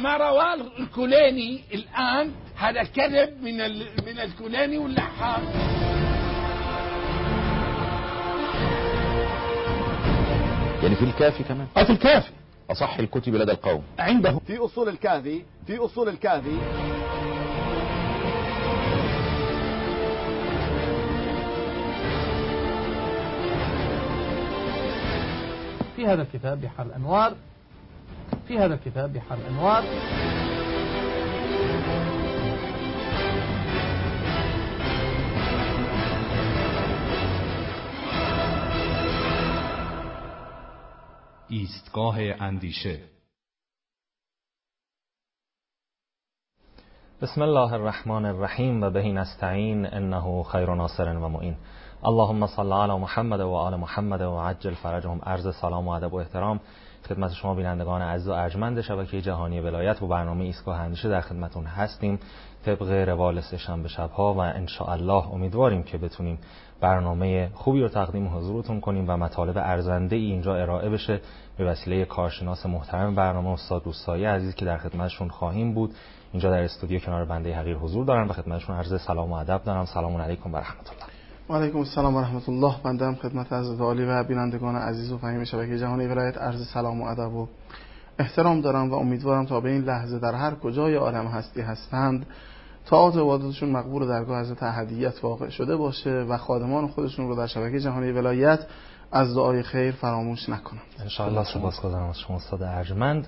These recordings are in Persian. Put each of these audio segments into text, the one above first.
ما رواه الكلاني الآن هذا كذب من الكلاني واللحاق. يعني في الكافي كمان؟ في الكافي أصح الكتب لدى القوم عنده. في أصول الكافي في هذا الكتاب بحر الأنوار، ایستگاه اندیشه. بسم الله الرحمن الرحیم و به نستعین انه خیر ناصر و معین. اللهم صل علی محمد و آل محمد و عجل فرجهم. عرض سلام و ادب و احترام خدمت شما بینندگان عزیز و ارجمند شبکه جهانی ولایت و برنامه ایستگاه اندیشه در خدمتون هستیم. طبق روال سه‌شنبه شب‌ها و ان شاء الله امیدواریم که بتونیم برنامه خوبی رو تقدیم حضورتون کنیم و مطالب ارزنده‌ای اینجا ارائه بشه به وسیله کارشناس محترم برنامه استاد روستایی عزیز که در خدمتشون خواهیم بود. اینجا در استودیو کنار بنده حقیر حضور دارن و خدمتشون عرض سلام و ادب دارم. سلام علیکم و رحمت الله. و علیکم السلام و رحمت الله. بنده هم خدمت حضرت عالی و بینندگان عزیز و فهیم شبکه جهانی ولایت عرض سلام و ادب و احترام دارم و امیدوارم تا به این لحظه در هر کجای عالم هستی هستند طاعات و عبادتشون مقبول درگاه حضرت احدیت واقع شده باشه و خادمان خودشون رو در شبکه جهانی ولایت از دعای خیر فراموش نکنند ان شاء الله. سپاسگزارم از شما استاد ارجمند.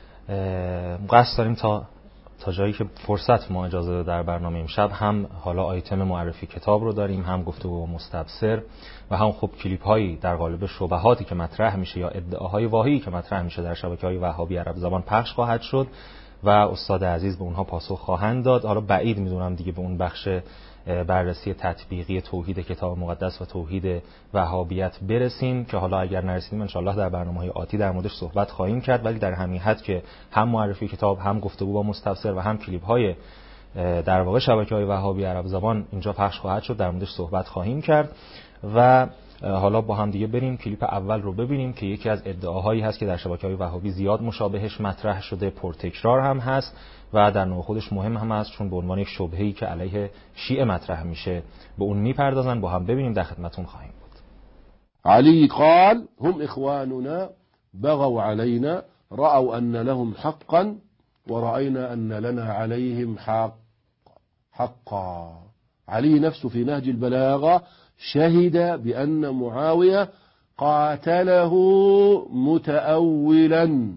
قصد داریم تا جایی که فرصت ما اجازه داده در برنامه امشب هم حالا آیتم معرفی کتاب رو داریم، هم گفتگو با مستبصر و هم خب کلیپ هایی در قالب شبهاتی که مطرح میشه یا ادعاهای واهی که مطرح میشه در شبکه‌های وهابی عرب زبان پخش خواهد شد و استاد عزیز به اونها پاسخ خواهند داد. حالا بعید میدونم دیگه به اون بخش بررسی تطبیقی توحید کتاب مقدس و توحید وهابیت برسیم که حالا اگر نرسیدیم ان شاء الله در برنامه‌های آتی در موردش صحبت خواهیم کرد، ولی در همین حد که هم معرفی کتاب، هم گفتگو با مستبصر و هم کلیپ‌های در واقع شبکه‌های وهابی عرب زبان اینجا پخش خواهد شد، در موردش صحبت خواهیم کرد و حالا با هم دیگه بریم کلیپ اول رو ببینیم که یکی از ادعاهایی هست که در شبکه‌های وهابی زیاد مشابهش مطرح شده، پرتکرار هم هست و در نوع خودش مهم هم هست چون به عنوان یک شبهه‌ای که علیه شیعه مطرح میشه به اون میپردازن. با هم ببینیم، در خدمتتون خواهیم بود. علی قال هم اخواننا بغوا علينا رأوا ان لهم حقا ورأينا ان لنا عليهم حقا. علي نفسه في نهج البلاغة شهد بأن معاوية قاتله متأولا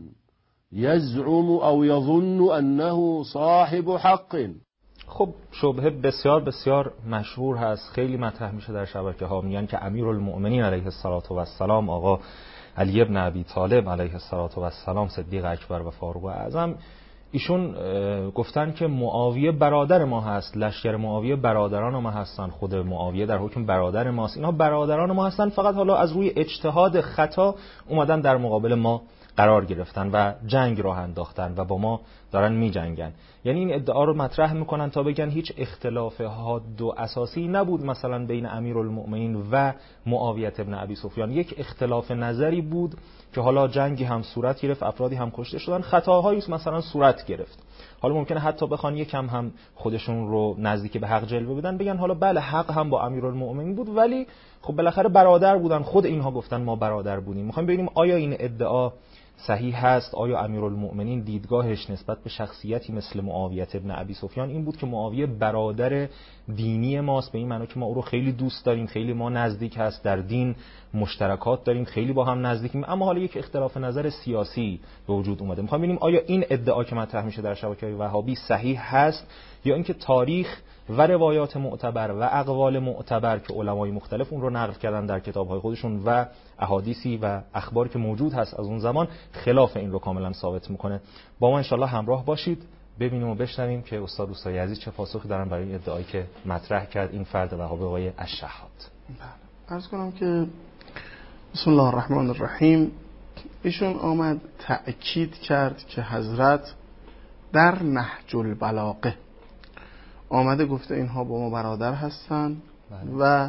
يزعم أو يظن أنه صاحب حق. خب شبهه بسیار بسیار مشهور هست، خیلی مطرح میشه در شبکه ها. میگن که امیرالمؤمنین علیه السلام آقا علی ابن ابی طالب علیه السلام صدیق اکبر و فاروق اعظم ایشون گفتن که معاویه برادر ما هست، لشکر معاویه برادران ما هستن، خود معاویه در حکم برادر ماست، اینها برادران ما هستن، فقط حالا از روی اجتهاد خطا اومدن در مقابل ما قرار گرفتن و جنگ راه انداختن و با ما دارن می جنگن. یعنی این ادعا رو مطرح میکنن تا بگن هیچ اختلاف حاد و اساسی نبود مثلا بین امیرالمؤمنین و معاویه ابن ابی سفیان، یک اختلاف نظری بود که حالا جنگی هم صورت گرفت، افرادی هم کشته شدن، خطاهایی مثلا صورت گرفت. حالا ممکنه حتی بخوان یکم هم خودشون رو نزدیک به حق جلوه بدن، بگن حالا بله حق هم با امیرالمؤمنین بود ولی خب بالاخره برادر بودن، خود اینها گفتن ما برادر بودیم. میخوایم ببینیم آیا این ادعا صحیح هست؟ آیا امیرالمؤمنین دیدگاهش نسبت به شخصیتی مثل معاویه ابن ابی سفیان این بود که معاویه برادر دینی ماست، به این معنی که ما او رو خیلی دوست داریم، خیلی ما نزدیک هست، در دین مشترکات داریم، خیلی با هم نزدیکیم، اما حالا یک اختلاف نظر سیاسی به وجود اومده. میخوام ببینیم آیا این ادعا که مطرح میشه در شبکه‌های وهابی صحیح هست یا اینکه تاریخ و روایات معتبر و اقوال معتبر که علمای مختلف اون رو نقل کردن در کتاب‌های خودشون و احادیثی و اخباری که موجود هست از اون زمان خلاف این رو کاملا ثابت میکنه. با ما انشالله همراه باشید، ببینیم و بشنویم که استاد روستایی عزیز چه پاسخی دارن برای این ادعایی که مطرح کرد این فرد وهابی آقای الشحات. عرض کنم که بسم الله الرحمن الرحیم، ایشون آمد تأکید کرد که حضرت در نهج البلاغه آمده گفته اینها با ما برادر هستن و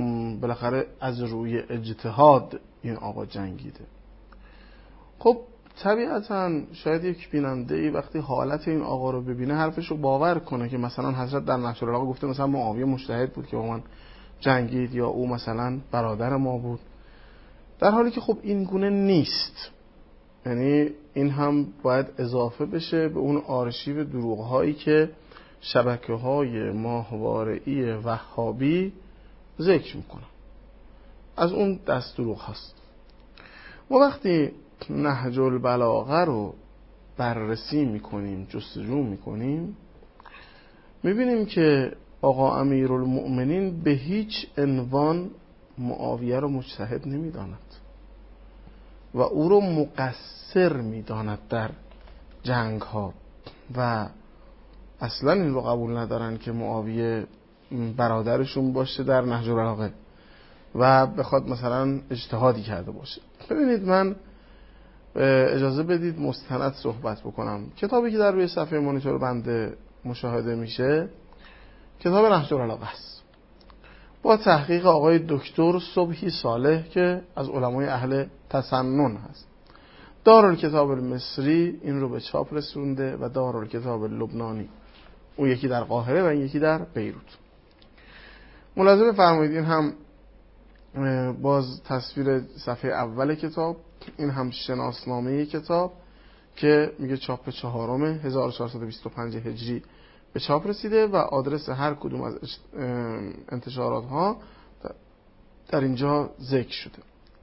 بالاخره از روی اجتهاد این آقا جنگیده. خب طبیعتاً شاید یک بیننده‌ای وقتی حالت این آقا رو ببینه حرفش رو باور کنه که مثلا حضرت در نهج البلاغه گفته مثلا معاویه مجتهد بود که با من جنگید یا او مثلا برادر ما بود، در حالی که خب این گونه نیست. یعنی این هم باید اضافه بشه به اون آرشیو دروغ‌هایی که شبکه‌های ماهواره‌ای وهابی ذکر میکنن. از اون دست دروغ هست. ما وقتی نهج البلاغه رو بررسی میکنیم، جستجو میکنیم، میبینیم که آقا امیرالمؤمنین به هیچ عنوان معاویه رو مجتهد نمیداند و او رو مقصر میداند در جنگ ها و اصلا این رو قبول ندارن که معاویه برادرشون باشه در نهج البلاغه و بخواد مثلا اجتهادی کرده باشه. ببینید، من اجازه بدید مستند صحبت بکنم. کتابی که در روی صفحه مانیتور بنده مشاهده میشه کتاب نهج البلاغه است، با تحقیق آقای دکتر صبحی صالح که از علمای اهل تسنن هست. دارالکتاب المصری این رو به چاپ رسونده و دارالکتاب لبنانی، اون یکی در قاهره و این یکی در بیروت. ملاحظه بفرمایید این هم باز تصویر صفحه اول کتاب، این هم شناسنامه کتاب که میگه چاپ 4 1425 هجری به چاپ رسیده و آدرس هر کدوم از انتشارات ها در اینجا ذکر شده.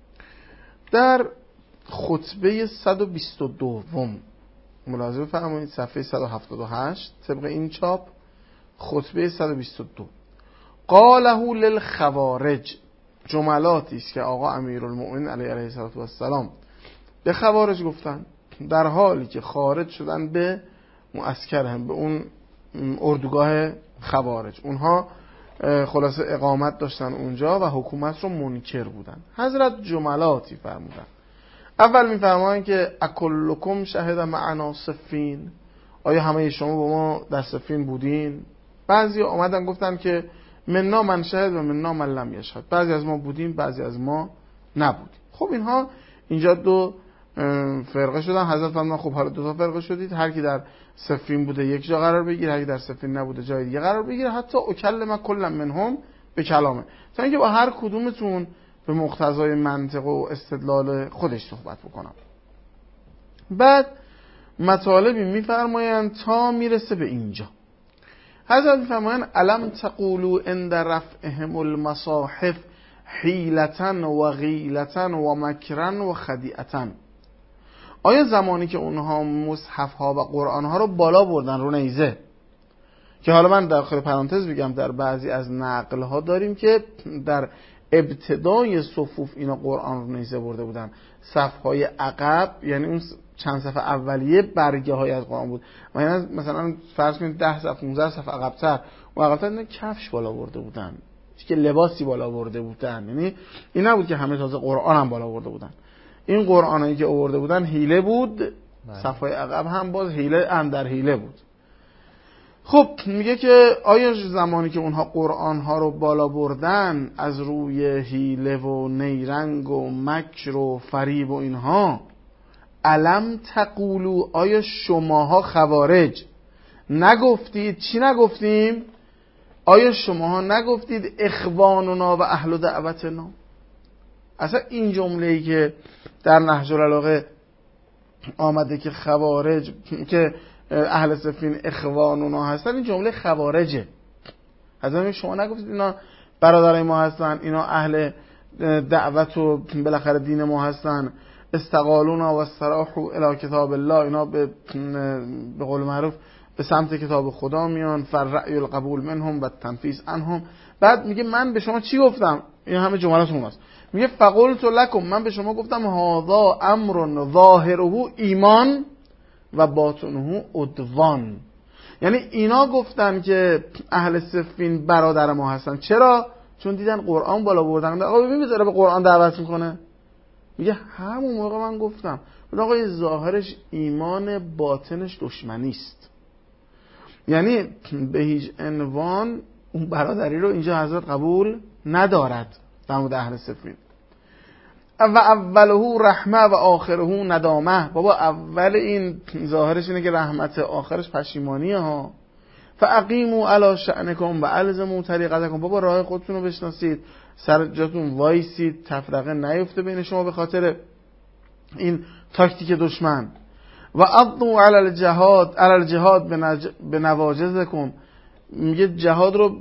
در خطبه 122 ملاحظه بفرمایید صفحه 178 طبق این چاپ، خطبه 122 قاله للخوارج، جملاتی است که آقا امیرالمؤمنین علیه السلام به خوارج گفتن در حالی که خارج شدن به معسکرهم، به اون اردوگاه خوارج. اونها خلاصه اقامت داشتن اونجا و حکومت رو منکر بودن. حضرت جملاتی فرمودن. اول میفرمایند که اکلکم شهد معنا صفین، آیا همه شما با ما در صفین بودین؟ بعضی آمدن گفتن که مننا من شهد و مننا من لم یشهد، بعضی از ما بودیم بعضی از ما نبودیم. خب اینها اینجا دو فرقه شدن. حضرت فرمودن خب حالا دو تا فرقه شدید، هر کی در صفین بوده یک جا قرار بگیره، هر کی در صفین نبوده جای دیگه قرار بگیره، حتی اکلم کل منهم به کلامه، تا اینکه با هر کدومتون به مقتضای منطق و استدلال خودش صحبت بکنم. بعد مطالبی میفرمایند تا میرسه به اینجا. حضرت میفرمایند علم تقولوا عند رفعهم المصاحف حیلتن و غیلتن و مکرن و خدیعتن، آیا زمانی که اونها مصحف ها و قرآن ها رو بالا بردن رو نیزه، که حالا من داخل پرانتز بگم در بعضی از نقل ها داریم که در ابتدای صفوف اینا قرآن رو نیزه برده بودن، صف های عقب یعنی اون چند صف اولیه برگه های از قرآن بود و یعنی مثلا فرض کنید 10 صف 15 صف عقب‌تر و عقب‌تر اینا کفش بالا برده بودن، که لباسی بالا برده بودن. یعنی این نبود که همه تازه قرآن هم بالا برده بودن، این قرآنایی که آورده بودن حیله بود، صفای عقب هم باز حیله اندر حیله بود. خب میگه که آیا زمانی که اونها قرآن ها رو بالا بردن از روی حیله و نیرنگ و مکر و فریب و اینها، علم تقولو، آیا شماها خوارج نگفتید؟ چی نگفتیم؟ آیا شماها نگفتید اخواننا و اهل دعوتنا؟ اصلا این جمله‌ای که در نهج البلاغه آمده که خوارج که اهل صفین اخواننا هستن، این جمله خوارجه. حضرت شما نگفتید اینا برادرای ما هستن، اینا اهل دعوت و بالاخره دین ما هستن، استقالونا و استراحوا الی کتاب الله، اینا به قول معروف به سمت کتاب خدا میان، فرعی القبول منهم و تنفیذ عنهم. بعد میگه من به شما چی گفتم؟ این همه جملات اوناست. میگه فقلت لکم، من به شما گفتم هذا امر ظاهره ایمان و باطنه عدوان. یعنی اینا گفتن که اهل صفین برادر ما هستن. چرا؟ چون دیدن قرآن بالا بردن. آقا ببین بذاره به قرآن دعوت میکنه. میگه همون موقع من گفتم آقا ظاهرش ایمان، باطنش دشمنی است. یعنی به هیچ عنوان اون برادری رو اینجا حضرت قبول ندارد در مورد اهل صفین. و اوله رحمه و آخره ندامه. بابا اول این ظاهرش اینه که رحمت، آخرش پشیمانیه ها. فاقیموا علی شأنکم و الزموا طریقتکم. بابا راه خودتون رو بشناسید، سر جاتون وایسید، تفرقه نیفته بین شما به خاطر این تاکتیک دشمن. و عضوا علی الجهاد به نواجذکم. میگه جهاد رو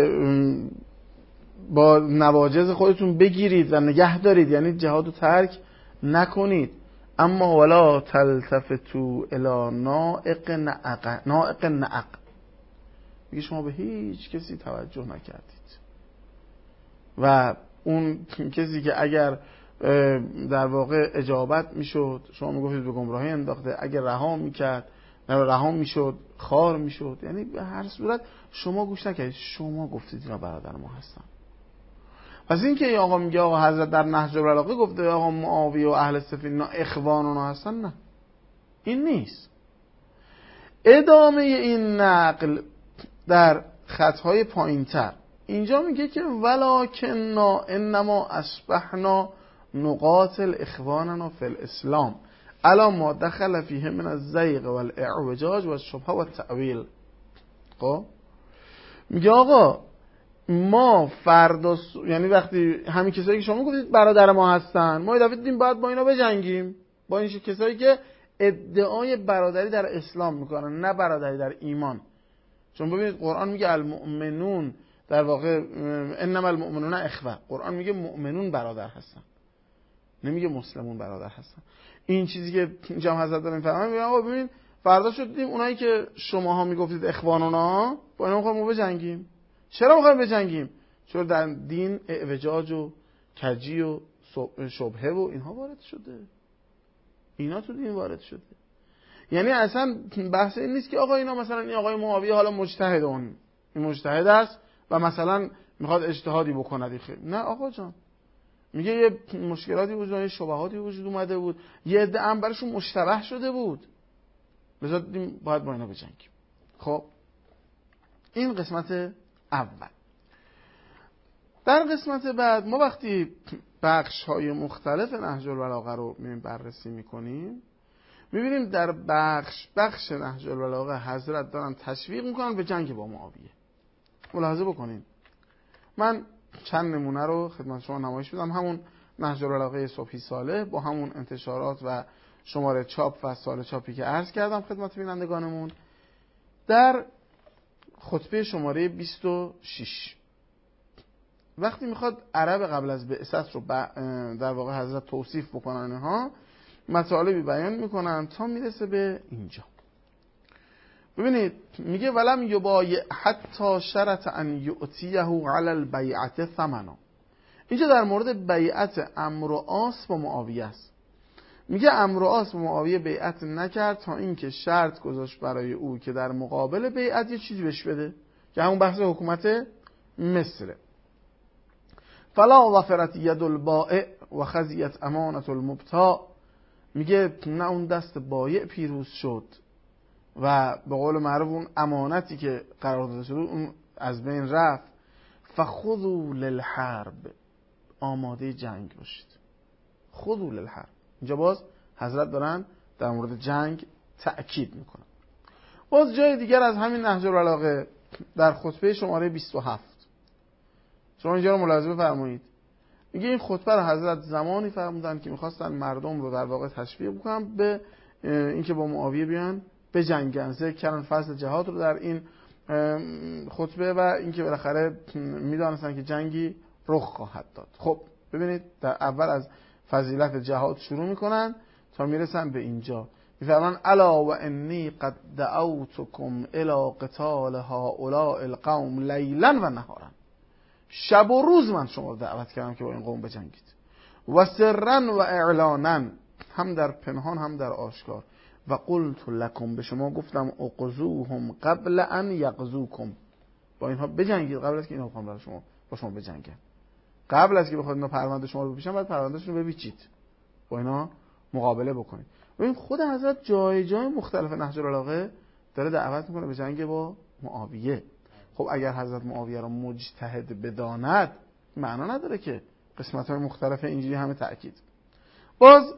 با نواجذ خودتون بگیرید و نگه دارید، یعنی جهاد رو ترک نکنید. اما ولا تلتفتوا الی نائق نعق. میگه شما به هیچ کسی توجه نکردید و اون کسی که اگر در واقع اجابت میشد شما میگفتید به گمراهی انداخته، اگر رها میشد خار میشد، یعنی به هر صورت شما گوش نکردید، شما گفتید اینا برادر ما هستن. پس این که آقا میگه آقا حضرت در نهج البلاغه گفته آقا معاویه و اهل صفین اینا اخوان اونا هستن، نه این نیست. ادامه این نقل در خطهای پایینتر اینجا میگه که ولکننا انما اصبحنا نقاتل اخواننا فی الاسلام الا ما دخل فیه من الزیغ والاعوجاج والشبهه والتأویل. خب میگه آقا ما فردا، یعنی وقتی همین کسایی که شما گفتید برادر ما هستن، ما یه دفعه دیدیم باید با اینا بجنگیم، با این کسایی که ادعای برادری در اسلام میکنن نه برادری در ایمان. چون ببینید قرآن میگه المؤمنون، در واقع انما المؤمنون اخوه، قرآن میگه مؤمنون برادر هستن، نمیگه مسلمون برادر هستن. این چیزی که جمع حضرت دارن میفهمن، میگن آقا ببین فردا شد دیدیم اونایی که شماها میگفتید اخوانونا با اینا میخوایم بجنگیم. چرا میخوایم بجنگیم؟ چون در دین اعوجاج و کجی و شبهه و اینها وارد شده، اینا تو دین وارد شده. یعنی اصلا بحث این نیست که آقا اینا مثلا این آقای معاویه حالا مجتهد، این مجتهد است و مثلا میخواد اجتهادی بکنه، نه آقا جان، میگه یه مشکلاتی وجود، یه شبهاتی وجود اومده بود، یه عده هم براشون مشتبه شده بود، لذا باید با اینا بجنگیم. خب این قسمت اول. در قسمت بعد ما وقتی بخش‌های مختلف نهج البلاغه رو بررسی میکنیم، میبینیم در بخش نهج البلاغه حضرت دارن تشویق میکنن به جنگ با معاویه. ملاحظه بکنین، من چند نمونه رو خدمت شما نمایش بدم. همون نهج البلاغه صبحی صالح با همون انتشارات و شماره چاپ و سال چاپی که عرض کردم خدمت بینندگانمون، در خطبه شماره 26 وقتی میخواد عرب قبل از بعثت رو در واقع حضرت توصیف بکنن، اینها مطالبی بیان میکنن تا میرسه به اینجا. ببینید میگه ولم یبایع حتی شرط ان یؤتیه علی البیعه ثمنا. اینجا در مورد بیعت عمرو و عاص با معاویه است. میگه عمرو و عاص با معاویه بیعت نکرد تا اینکه شرط گذاشت برای او که در مقابل بیعت یه چیزی بهش بده، که همون بحث حکومت مصر. فلا ظفرت ید البائع و خزیت امانت المبتاع. میگه نه اون دست بایع پیروز شد و به قول معروف اون امانتی که قرار داده شد اون از بین رفت. فخذوا للحرب، آماده جنگ باشید. خذوا للحرب، اینجا باز حضرت دارن در مورد جنگ تأکید میکنن. باز جای دیگر از همین نهج البلاغه در خطبه شماره 27 شما اینجا رو ملاحظه بفرمایید. میگه این خطبه رو حضرت زمانی فرمودن که میخواستن مردم رو در واقع تشویق بکنن به اینکه با معاویه بیان به جنگن. ذکر کردن فصل جهاد رو در این خطبه و اینکه بالاخره میدانستن که جنگی رخ خواهد داد. خب ببینید در اول از فضیلت جهاد شروع میکنن تا میرسن به اینجا. میفرمان الا و انی قد دعوتکم الی قتال هؤلاء القوم لیلا و نهارا. شب و روز من شما رو دعوت کردم که با این قوم بجنگید. و سرا و اعلانا، هم در پنهان هم در آشکار. و قلت لکم، به شما گفتم اغزوهم قبل ان یغزوکم، با اینها بجنگید قبل از که اینها بخوام با شما بجنگن. قبل از که بخواد اینا پرونده شما رو بپیچن باید پروندهشون رو بپیچید، با اینا مقابله بکنید. ببین خود حضرت جای جای مختلف نهج البلاغه داره دعوت میکنه به جنگ با معاویه. خب اگر حضرت معاویه رو مجتهد بداند معنا نداره که قسمت‌های مختلف اینجوری همه تأکید. باز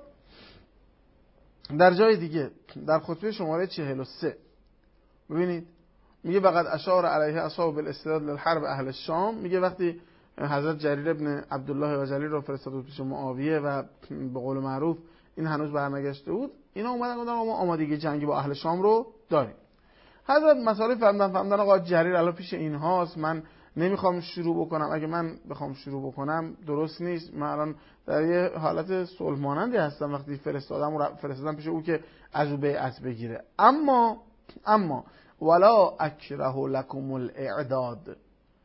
در جای دیگه در خطبه شماره 43 ببینید میگه وقد اشار علیه اصحاب الاستعداد للحرب اهل الشام. میگه وقتی حضرت جریر ابن عبدالله بجلی رو فرستاد پیش معاویه و به قول معروف این هنوز برنگشته بود، اینا اومدن گفتن ما آمادگی جنگی با اهل شام رو داریم. حضرت مسائل فهمدن آقا جریر الان پیش اینهاست، من نمیخوام شروع بکنم، اگه من بخوام شروع بکنم درست نیست، من الان در یه حالت صلح مانندی هستم وقتی فرستادم پیش او که از او بیعت بگیره. اما ولا اکره لکم الاعداد،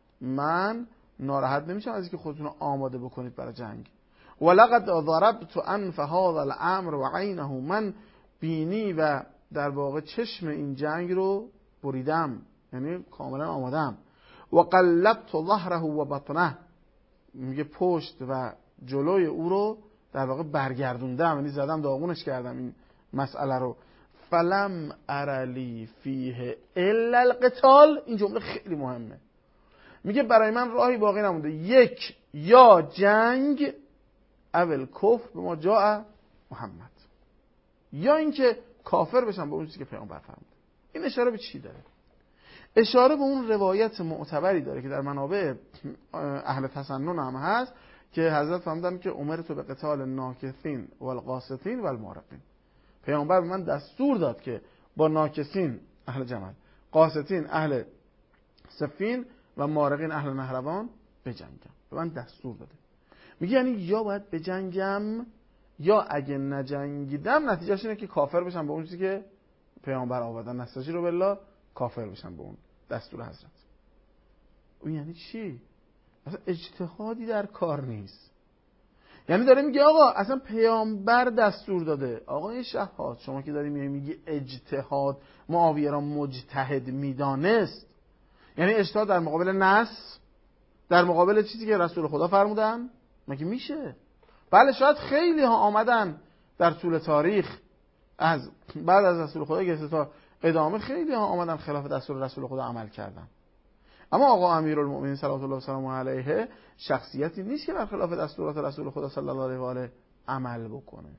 من ناراحت نمیشم از اینکه خودتون رو آماده بکنید برای جنگ. ولقد ضربت انف هذا الامر و عینه، من بینی و در واقع چشم این جنگ رو بریدم، یعنی کاملا آمادم. و قلبت ظهره و بطنه، میگه پشت و جلوی او رو در واقع برگردوندم، یعنی زدم داغونش کردم این مسئله رو. فلم ارلی فیه الا القتال. این جمله خیلی مهمه. میگه برای من راهی باقی نمونده، یک یا جنگ اول کفر به ما جاء محمد، یا اینکه کافر بشن به اون چیزی که پیامبر فرمود. این اشاره به چی داره؟ اشاره به اون روایت معتبری داره که در منابع اهل تسنن هم هست که حضرت فرمودن که امرت به قتال الناکثین والقاسطین والمارقین. پیامبر به من دستور داد که با ناکثین اهل جمل، قاسطین اهل صفین و مارقین اهل نهروان بجنگم. به من دستور داده. میگه یعنی یا باید بجنگم یا اگه نجنگیدم نتیجهش اینه که کافر بشم به اون چیزی که پیامبر آوردن، نستجیروا بالله، کافر بشم به اون دستور حضرت. اون یعنی چی؟ اصلا اجتهادی در کار نیست. یعنی داره میگه آقا اصلا پیامبر دستور داده. آقای شهاد شما که داری میگی اجتهاد، معاویه را مجتهد میدانست، یعنی اجتهاد در مقابل نص، در مقابل چیزی که رسول خدا فرمودن؟ مگه میشه؟ بله شاید خیلی ها آمدن در طول تاریخ از بعد از رسول خدا گرفته تا ادامه، خیلی ها آمدن خلاف دستور رسول خدا عمل کردن. اما آقا امیرالمؤمنین صلوات الله و سلامه علیه شخصیتی نیست که برخلاف دستورات رسول خدا صلی الله علیه و آله عمل بکنه.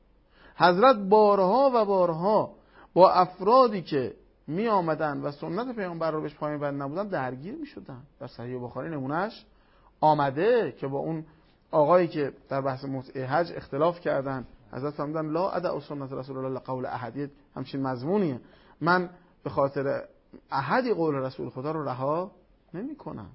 حضرت بارها و بارها با افرادی که می آمدن و سنت پیامبر رو بهش پایین بند نبودن درگیر می شدن. در صحیح بخاری نمونهش آمده که با اون آقایی که در بحث متع حج اختلاف کردن، حضرت فرمودن لا ادع سنت رسول الله لقول احد، همچین مضمونیه، من به خاطر احدی قول رسول خدا رو رها نمی کنم.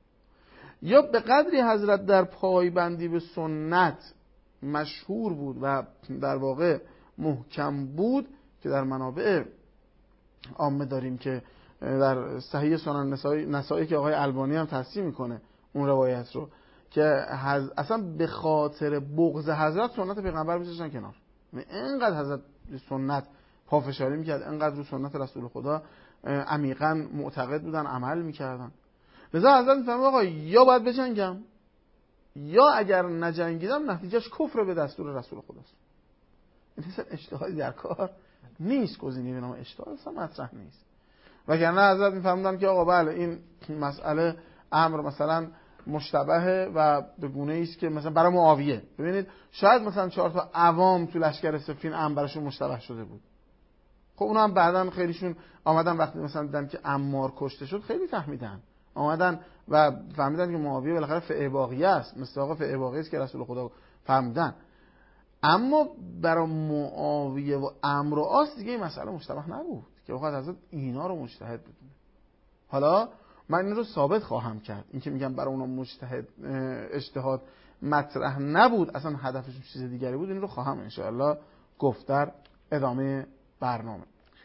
یا به قدری حضرت در پایبندی به سنت مشهور بود و در واقع محکم بود که در منابع عامه داریم که در صحیح سنن نسائی که آقای البانی هم تصحیح میکنه اون روایت رو، که اصلا به خاطر بغض حضرت سنت پیغمبر میذاشتن کنار. اینقدر حضرت سنت پافشاری میکرد، اینقدر رو سنت رسول خدا عمیقا معتقد بودن، عمل میکردن. لذا حضرت میفرمود آقا یا باید بجنگم یا اگر نجنگیدم نتیجهش کفر به دستور رسول خداست. این اصلا اجتهادی در کار نیست، گزینه‌ای به نام اجتهاد اصلا مطرح نیست. وگرنه حضرت میفرمودن که آقا بله این مسئله امر مثلا مشتبهه و به گونه‌ای است که مثلا برای معاویه، ببینید شاید مثلا 4 تا عوام تو لشکر صفین امر براشون مشتبه شده بود. خب اونا هم بعداً خیلیشون آمدن وقتی مثلا دیدن که عمار کشته شد خیلی فهمیدن، آمدن و فهمیدن که معاویه بالاخره فعه باقیه است، مصداق فعه باقیه است که رسول خدا فرمودن. اما برای معاویه و عمرو و عاص دیگه این مسئله مشتبه نبود که وقت حضرت اینا رو مجتهد بدونه. حالا من این رو ثابت خواهم کرد، این که میگم برای اونا اجتهاد مطرح نبود، اصلا هدفشون چیز دیگری بود، این رو خواهم انشاءالله گفت در ادامه برنامه.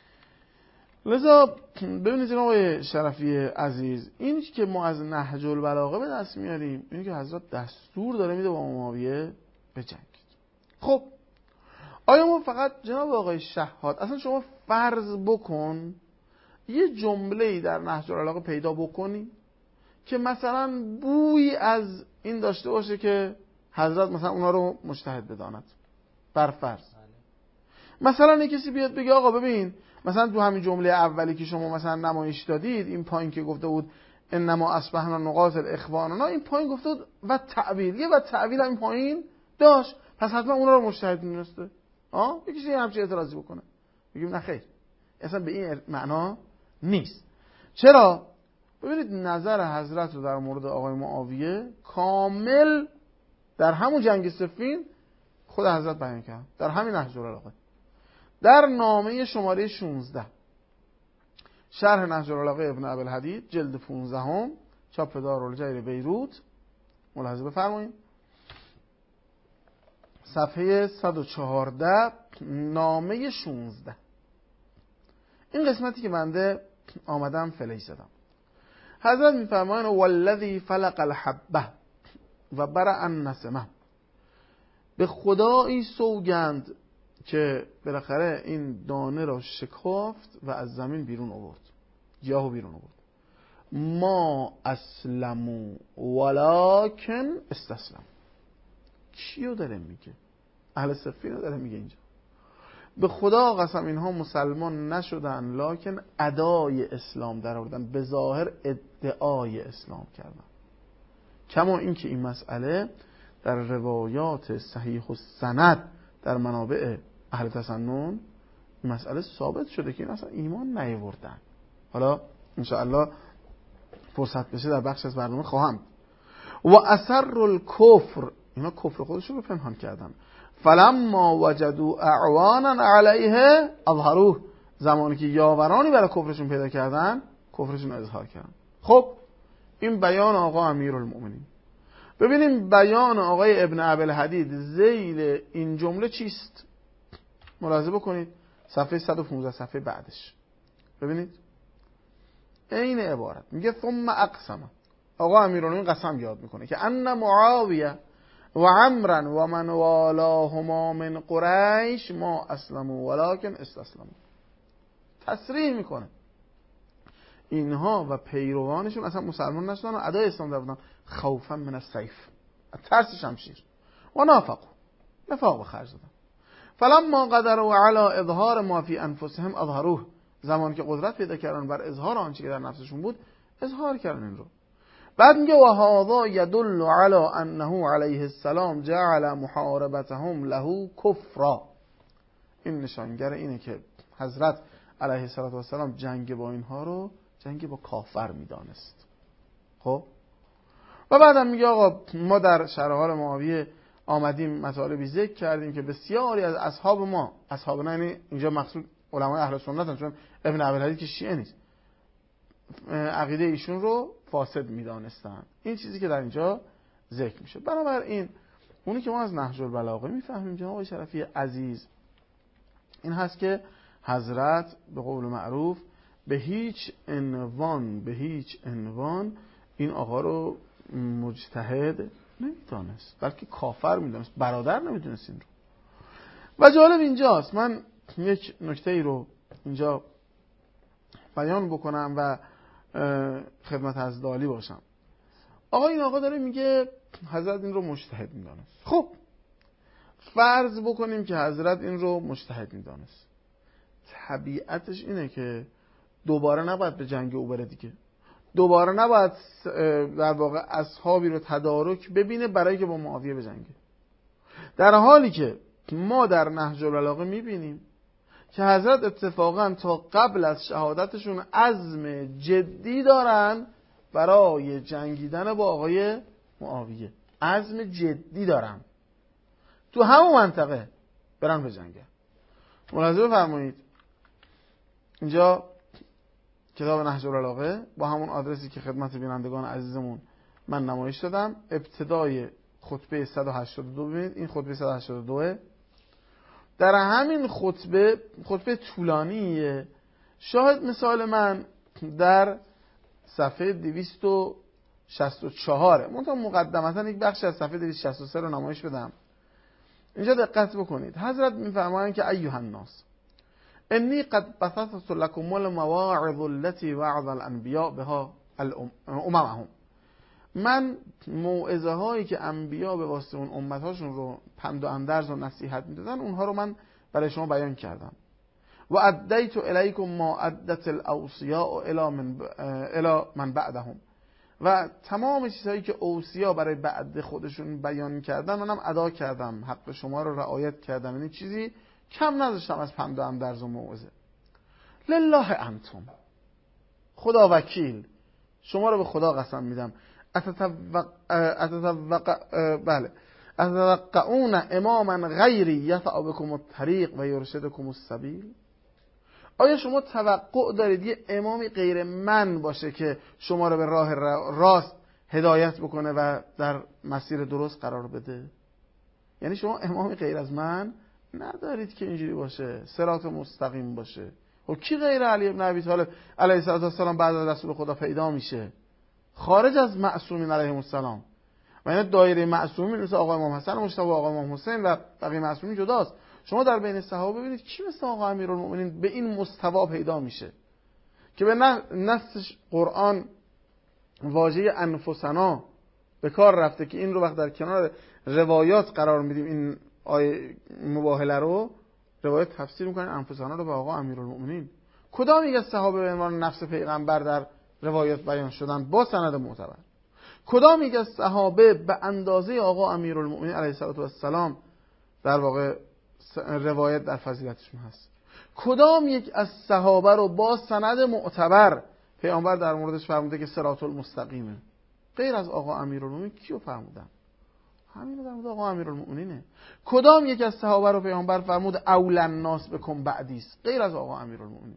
لذا ببینید جناب آقای شرفی عزیز، این که ما از نهج البلاغه به دست میاریم، اینی که حضرت دستور داره میده با معاویه بجنگید. خب آیا ما فقط جناب آقای شهاد اصلا شما فرض بکن یه جمله‌ای در نهج البلاغه پیدا بکنی که مثلا بوی از این داشته باشه که حضرت مثلا اونا رو مجتهد بداند، بر فرض مثلا یک کسی بیاد بگه آقا ببین مثلا تو همین جمله اولی که شما مثلا نمایش دادید، این پایین که گفته بود انما اصبحنا نقاتل اخواننا، این پایین گفته بود و تعویل، یه و تعویل هم این پایین داشت، پس حتما اونا رو مجتهد می‌دونسته. یکیش همچین اعتراضی بکنه، بگیم نه خیر، اصلا به این معنا نیست. چرا؟ ببینید نظر حضرت رو در مورد آقای معاویه کامل در همون جنگ صفین خود حضرت بیان کرد، در همین نهج البلاغه، در نامه شماره 16 شرح نهج البلاغه ابن ابوالحدید جلد 15 چاپ دارالجیر بیروت، ملاحظه بفرمایید صفحه 114 نامه 16. این قسمتی که بنده آمدم فلی زدم. حضرت میفرمایند والذی فلق الحبه و برأ النسمه، به خدایی سوگند که بالاخره این دانه را شکافت و از زمین بیرون آورد، گیاهو بیرون آورد. ما اسلموا ولکن استسلموا. کیو داره میگه؟ اهل صفین رو داره میگه اینجا. به خدا قسم اینها مسلمان نشدن لکن ادای اسلام در آوردن، به ظاهر ادعای اسلام کردن. کما اینکه این مسئله در روایات صحیح و سند در منابع اهل تسنن این مسئله ثابت شده که این اصلا ایمان نیاوردن. حالا انشاءالله فرصت بشه در بخش از برنامه خواهم. و اثر الکفر، اینا کفر خودشون رو پنهان کردن. فلما وجدوا اعوانا علیه اظهروه، زمانی که یاورانی برای کفرشون پیدا کردن کفرشون رو اظهار کردن. خب این بیان آقا امیرالمؤمنین. ببینیم بیان آقای ابن ابوالحدید ذیل این جمله چیست؟ ملاحظه بکنید صفحه 115 صفحه بعدش ببینید این عبارت میگه ثم اقسم، آقا امیرالمؤمنین قسم یاد میکنه که ان معاویه و عمرا و من والاهما من قریش ما اسلموا ولکن استسلموا. تصریح میکنه اینها و پیروانشون اصلا مسلمان نشدن و ادای اسلام در بودن، خوفا من السیف، ترس شمشیر، و نافقوا، نفاق به خرج دادن. فلما قدروا علی اظهار ما فی انفسهم اظهروه، زمانی که قدرت پیدا کردن بر اظهار آنچه که در نفسشون بود اظهار کردن این رو. بعد میگه و هذا یدل علی انه علیه السلام جعل محاربتهم له کفرا. این نشانگر اینه که حضرت علیه السلام جنگ با اینها رو جنگ با کافر میدانست. خب و بعدم میگه آقا ما در شرح حال معاویه آمدیم مطالبی ذکر کردیم که بسیاری از اصحاب ما، اصحاب نه اینجا مقصود علمای اهل سنت هستن، چون ابن ابوالحدید که شیعه نیست، عقیده ایشون رو فاسد میدانستن. این چیزی که در اینجا ذکر میشه. بنابراین اونی که ما از نهج البلاغه میفهمیم جناب آقای شرفی عزیز این هست که حضرت به قول معروف به هیچ عنوان این آقا رو مجتهد نمیدانست، بلکه کافر میدانست، برادر نمیدونست این رو. و جالب اینجاست، من یک نکته ای رو اینجا بیان بکنم و خدمت حضرت عالی باشم. این آقا داره میگه حضرت این رو مجتهد میدانست. خب فرض بکنیم که حضرت این رو مجتهد میدانست، طبیعتش اینه که دوباره نباید به جنگ او بره دیگه، دوباره نباید در واقع اصحابی رو تدارک ببینه برای که با معاویه بجنگه. در حالی که ما در نهج البلاغه میبینیم که حضرت اتفاقا تا قبل از شهادتشون عزم جدی دارن برای جنگیدن با آقای معاویه، عزم جدی دارن تو همون منطقه برن بجنگن. ملاحظه بفرمایید اینجا کتاب نهج البلاغه با همون آدرسی که خدمت بینندگان عزیزمون من نمایش دادم، ابتدای خطبه 182 ببینید، این خطبه 182 در همین خطبه طولانیه. شاهد مثال من در صفحه 264 منتها مقدمتا یک بخش از صفحه 263 رو نمایش بدم. اینجا دقت بکنید. حضرت میفرمایند که ایها الناس انی قد بثثت لكم المواعظ التي وعظ الانبیاء بها اممهم. من موعظه هایی که انبیا به واسطه اون امتهاشون رو پند و اندرز و نصیحت میدادن اونها رو من برای شما بیان کردم. و ادیت الیکم ما ادت الاوصیاء الی من بعدهم، و تمام چیزهایی که اوصیا برای بعد خودشون بیان کردن منم ادا کردم، حق شما رو رعایت کردم، یعنی چیزی کم نذاشتم از پند و اندرز و موعظه. لله انتم، خدا وکیل، شما رو به خدا قسم میدم، اتتوقعون اماما غیری یفع بکم الطریق و یرشدکم السبیل. آیا شما توقع دارید یه امامی غیر من باشه که شما رو به راه راست هدایت بکنه و در مسیر درست قرار بده؟ یعنی شما امامی غیر از من ندارید که اینجوری باشه، صراط مستقیم باشه. و کی غیر علی ابن ابی طالب علیه السلام بعد از رسول خدا پیدا میشه؟ خارج از معصومین علیهم السلام. و این دایره معصومین مثل آقا امام حسن مجتبی و آقا امام حسین و بقیه معصومین جداست. شما در بین صحابه ببینید کی مثل آقا امیرالمومنین به این مستوا پیدا میشه که به نص قرآن واژه انفسنا به کار رفته که این رو وقت در کنار روایات قرار میدیم، این آیه مباهله رو روایت تفسیر میکنن انفسنا رو به آقا امیرالمومنین. کدام یک از صحابه به عنوان نفس پیغمبر در روایات بیان شدن با سند معتبر؟ کدام یک از صحابه به اندازه آقا امیرالمومنین علیه السلام در واقع روایت در فضیلتشون هست؟ کدام یک از صحابه رو با سند معتبر پیامبر در موردش فرموده که صراط المستقیمه؟ غیر از آقا امیرالمومنین کیو فرمودن؟ همین در مورد آقا امیرالمومنینه. کدام یک از صحابه رو پیامبر فرمود اولی الناس بکم بعدیست؟ غیر از آقا امیرالمومنین.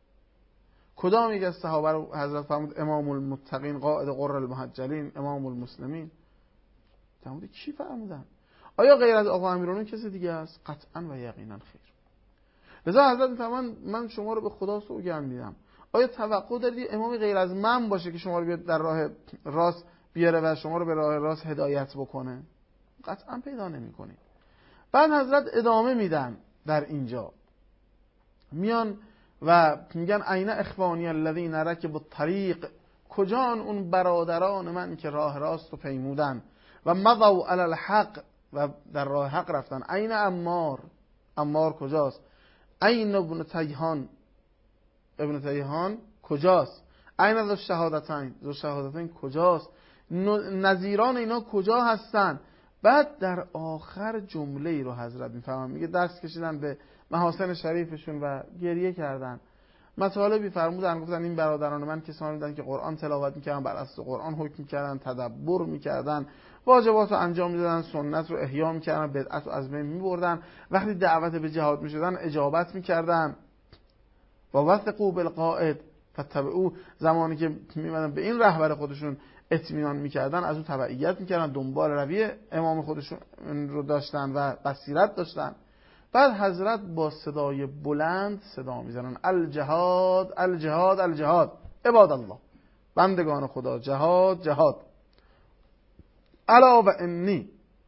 کدام یک از صحابه رو حضرت فرمود امام المتقین قائد غر المحجلین امام المسلمین؟ در مورد کی فرمودن؟ آیا غیر از آقا امیرالمومنین کسی دیگه است؟ قطعا و یقینا خیر. لذا حضرت فرمان من شما رو به خدا سوگند میدم، آیا توقع دارید امامی غیر از من باشه که شما رو بیاد در راه راست بیاره و شما رو به راه راست هدایت بکنه؟ قطعا پیدا نمی‌کنید. بعد حضرت ادامه میدن در اینجا، میان و میگن عین اخوانی الذین رکبوا الطریق، کجان اون برادران من که راه راست رو پیمودن و مضوا علی الحق و در راه حق رفتن. عین عمار کجاست؟ عین ابن تیهان کجاست؟ عین ذو شهادتین کجاست؟ نظیران اینا کجا هستن؟ بعد در آخر جمله ای رو حضرت میفهمن، میگه دست کشیدن به محاسن شریفشون و گریه کردن. مطالبی فرمودن، گفتن این برادران من کسانی بودن که قرآن تلاوت میکردن، بر اساس قرآن حکم میکردن، تدبر میکردن، واجبات رو انجام میدادن، سنت رو احیا میکردن، بدعت رو از بین میبردن، وقتی دعوت به جهاد میشدن اجابت میکردن. و وثقوا بالقائد فتبعوا، زمانی که میمدن به این رهبر خودشون اطمینان میکردن از اون تبعیت میکردن، دنبال روی امام خودشون رو داشتن و بصیرت داشتن. بعد حضرت با صدای بلند صدا میزنن الجهاد الجهاد الجهاد، عباد الله، بندگان خدا، جهاد جهاد. الا و انی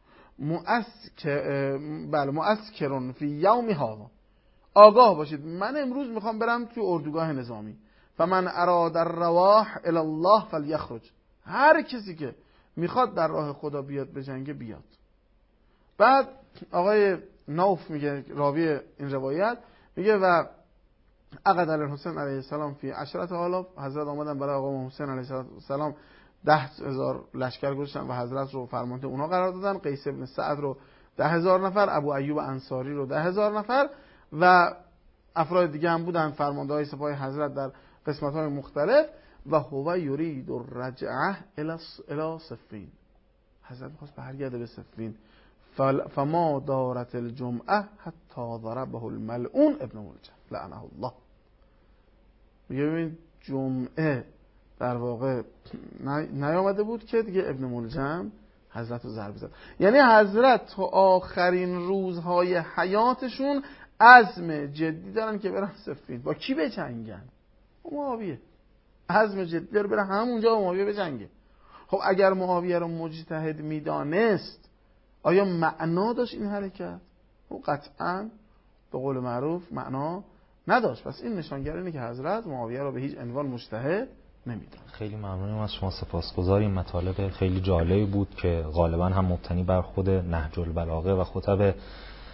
مؤسکرون فی یوم هذا، آگاه باشید من امروز میخوام برم تو اردوگاه نظامی. فمن اراد الرواح الی الله فلیخرج، هر کسی که میخواد در راه خدا بیاد به جنگ بیاد. بعد آقای نوف میگه، راوی این روایت میگه و عقد الحسین علیه السلام فی 10 آلاف، حضرت آمدن برای آقا حسین علیه السلام 10,000 لشکر گذاشتن و حضرت رو فرمانده اونا قرار دادن. قیس ابن سعد رو 10,000 نفر، ابو ایوب انصاری رو 10,000 نفر و افراد دیگه هم بودن فرمانده های سپاه حضرت در قسمت های مختلف. و هو یرید الرجعه الی صفین، حضرت می‌خواست برگرده به صفین. فما دارت الجمعه حتی ضربه الملعون ابن ملجم لعنه الله. میگه ببین جمعه در واقع نیامده بود که دیگه ابن ملجم حضرت رو ضرب زد. یعنی حضرت تا آخرین روزهای حیاتشون عزم جدی دارن که برن صفین. با کی بجنگن؟ معاویه. عزم جدی داره برن همونجا با معاویه بجنگه. خب اگر معاویه رو مجتهد میدانست آیا معنا داشت این حرکت؟ خب قطعاً به قول معروف معنا نداشت. پس این نشانگر اینه که حضرت معاویه رو به هیچ عنوان مجتهد نمیدونست. خیلی ممنونم از شما، سپاسگزاریم. مطالب خیلی جالبی بود که غالبا هم مبتنی بر خود نهج البلاغه و خطب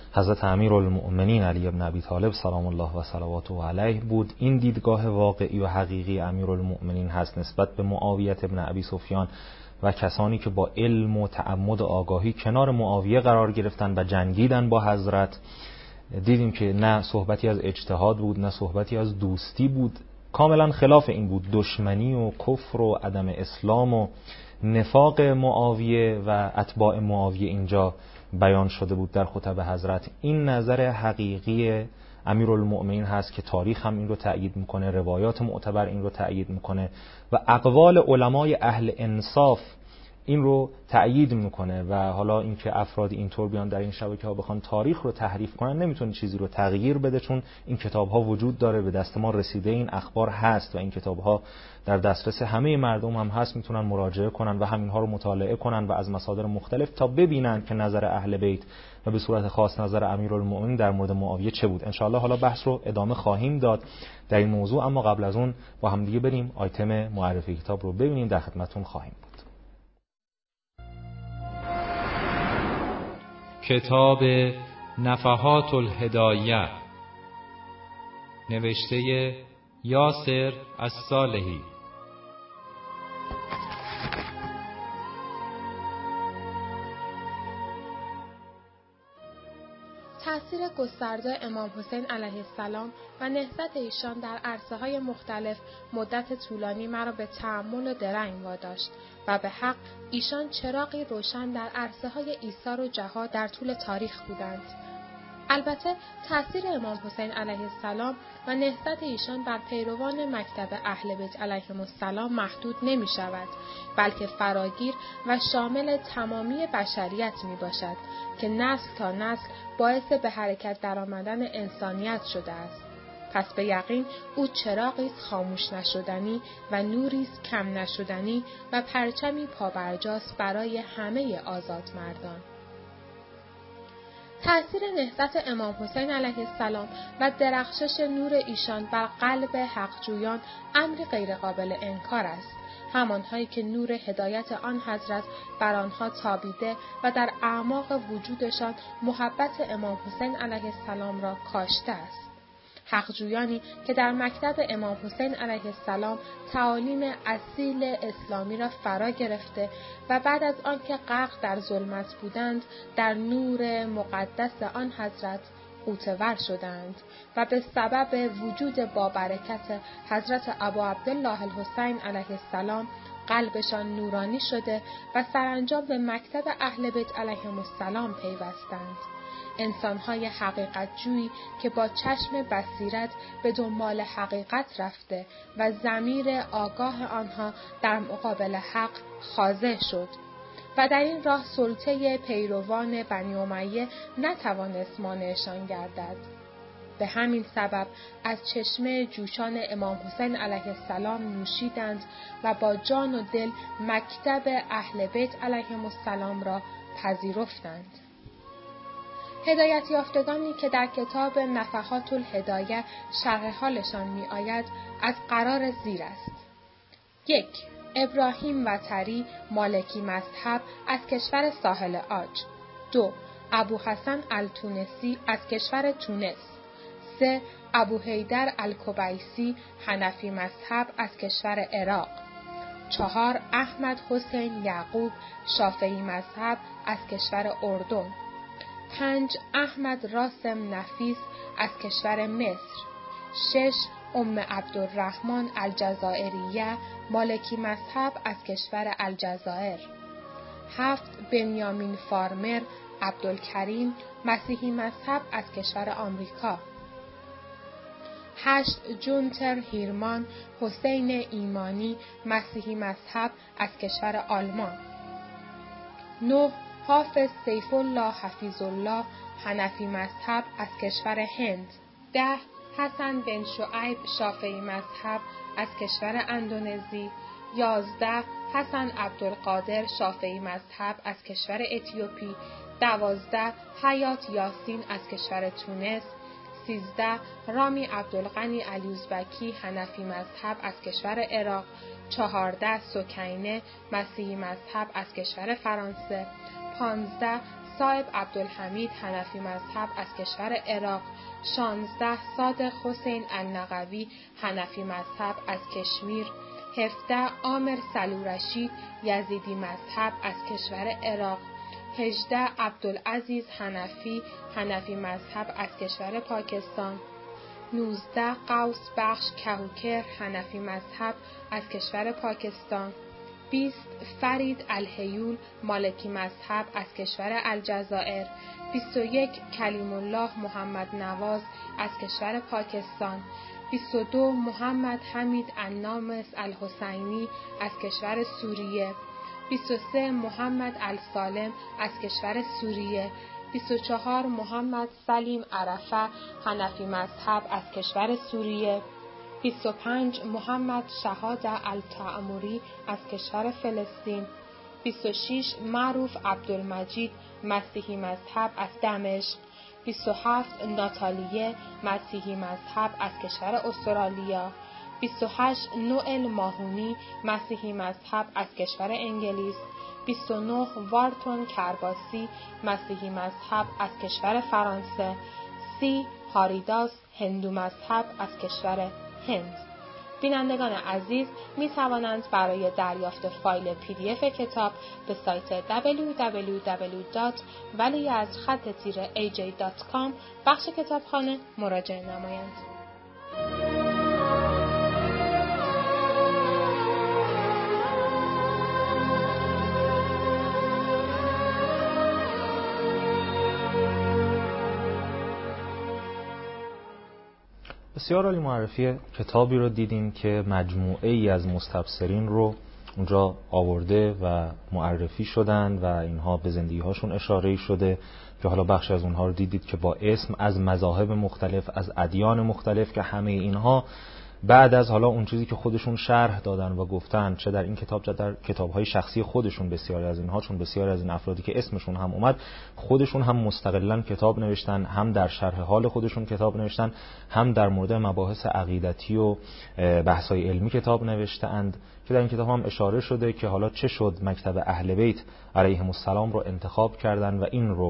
حضرت امیرالمؤمنین علی بن ابی طالب سلام الله و صلواته علیه بود. این دیدگاه واقعی و حقیقی امیرالمؤمنین هست نسبت به معاویه ابن ابی سفیان و کسانی که با علم و تعمد و آگاهی کنار معاویه قرار گرفتن و جنگیدن با حضرت. دیدیم که نه صحبتی از اجتهاد بود نه صحبتی از دوستی بود، کاملا خلاف این بود. دشمنی و کفر و عدم اسلام و نفاق معاویه و اتباع معاویه اینجا بیان شده بود در خطب حضرت. این نظر حقیقی امیرالمؤمنین هست که تاریخ هم این رو تأیید میکنه، روایات معتبر این رو تأیید میکنه و اقوال علمای اهل انصاف این رو تأیید میکنه. و حالا اینکه افراد اینطور بیان در این شبکه‌ها بخوان تاریخ رو تحریف کنن نمیتونه چیزی رو تغییر بده، چون این کتاب‌ها وجود داره، به دست ما رسیده، این اخبار هست و این کتاب‌ها در دسترس همه مردم هم هست، میتونن مراجعه کنن و همینها رو مطالعه کنن و از مصادر مختلف تا ببینن که نظر اهل بیت و به صورت خاص نظر امیرالمؤمنین در مورد معاویه چه بود. انشاءالله حالا بحث رو ادامه خواهیم داد در این موضوع، اما قبل از اون با هم دیگه بریم آیتم معرفی کتاب رو ببینیم، در خدمتتون خواهیم بود. کتاب نفحات الهدایه نوشته یاسر الصالحی. تأثیر گسترده امام حسین علیه السلام و نهضت ایشان در عرصه‌های مختلف مدت طولانی مرا به تأمل و درنگ واداشت و به حق ایشان چراغی روشن در عرصه‌های ایثار و جهاد در طول تاریخ بودند. البته تأثیر امام حسین علیه السلام و نهضت ایشان بر پیروان مکتب اهل بیت علیهم السلام محدود نمی شود، بلکه فراگیر و شامل تمامی بشریت می باشد که نسل تا نسل باعث به حرکت درآمدن انسانیت شده است. پس به یقین او چراغی است خاموش نشدنی و نوری است کم نشدنی و پرچمی پابرجاست برای همه آزاد مردان. تأثیر نهضت امام حسین علیه السلام و درخشش نور ایشان بر قلب حقجویان امری غیرقابل انکار است، همانهایی که نور هدایت آن حضرت بر آنها تابیده و در اعماق وجودشان محبت امام حسین علیه السلام را کاشته است. حقجویانی که در مکتب امام حسین علیه السلام تعالیم اصیل اسلامی را فرا گرفته و بعد از آنکه غرق در ظلمت بودند در نور مقدس آن حضرت غوطه‌ور شدند و به سبب وجود با برکت حضرت ابا عبدالله الحسین علیه السلام قلبشان نورانی شده و سرانجام به مکتب اهل بیت علیهم السلام پیوستند. انسان‌های حقیقت جویی که با چشم بصیرت به دنبال حقیقت رفته و ضمیر آگاه آنها در مقابل حق خاضع شد و در این راه سلطه پیروان بنی امیه نتوانست مانعشان گردد. به همین سبب از چشمه جوشان امام حسین علیه السلام نوشیدند و با جان و دل مکتب اهل بیت علیهم السلام را پذیرفتند. هدایت یافتگانی که در کتاب نفحات الهدایه شرح حالشان می آید از قرار زیر است. 1. ابراهیم وتری مالکی مذهب از کشور ساحل عاج. 2. ابوحسن التونسی از کشور تونس. 3. ابوحیدر الکبیسی حنفی مذهب از کشور عراق. 4. احمد حسین یعقوب شافعی مذهب از کشور اردن. 5. احمد راسم نفیس از کشور مصر. 6. ام عبدالرحمن الجزائریه مالکی مذهب از کشور الجزائر. 7. بنیامین فارمر عبدالکریم مسیحی مذهب از کشور آمریکا. 8. جونتر هیرمان حسین ایمانی مسیحی مذهب از کشور آلمان. 9. حافظ سیف الله حفیظ الله حنفی مذهب از کشور هند. 10. حسن بن شعیب شافعی مذهب از کشور اندونزی. 11. حسن عبدالقادر شافعی مذهب از کشور اتیوپی. 12. حیات یاسین از کشور تونس. 13. رامی عبدالغنی الیوزبکی حنفی مذهب از کشور عراق. 14. سکینه مسیحی مذهب از کشور فرانسه. 15. صاحب عبدالحمید حنفی مذهب از کشور عراق. 16 صادق حسین النقوی حنفی مذهب از کشمیر. 17 عامر سلورشید یزیدی مذهب از کشور عراق. 18 عبدالعزیز حنفی مذهب از کشور پاکستان. 19 قوس بخش کهوکر حنفی مذهب از کشور پاکستان. 20 فرید الهیول مالکی مذهب از کشور الجزائر. 21 کلیم الله محمد نواز از کشور پاکستان. 22 محمد حمید النامس الحسینی از کشور سوریه. 23 محمد السالم از کشور سوریه. 24 محمد سلیم عرفه حنفی مذهب از کشور سوریه. 25 محمد شهاد التعمری از کشور فلسطین. 26 معروف عبدالمجید مسیحی مذهب از دمشق. 27 ناتالیه مسیحی مذهب از کشور استرالیا. 28 نوئل ماهونی مسیحی مذهب از کشور انگلیس. 29 وارتون کرباسی مسیحی مذهب از کشور فرانسه. 30 هاریداس هندو مذهب از کشور هند. بینندگان عزیز می توانند برای دریافت فایل PDF کتاب به سایت www.waliyezd-aj.com بخش کتابخانه مراجعه نمایند. بسیار عالی. معرفی کتابی رو دیدیم که مجموعه ای از مستبصرین رو اونجا آورده و معرفی شدن و اینها به زندگی هاشون اشاره شده که حالا بخش از اونها رو دیدید که با اسم از مذاهب مختلف، از ادیان مختلف، که همه اینها بعد از حالا اون چیزی که خودشون شرح دادن و گفتن، چه در این کتاب چه در کتاب‌های شخصی خودشون، بسیاری از اینها، چون بسیاری از این افرادی که اسمشون هم اومد خودشون هم مستقلاً کتاب نوشتن، هم در شرح حال خودشون کتاب نوشتن، هم در مورد مباحث عقیدتی و بحث‌های علمی کتاب نوشته‌اند که در این کتاب هم اشاره شده که حالا چه شد مکتب اهل بیت علیهم السلام رو انتخاب کردن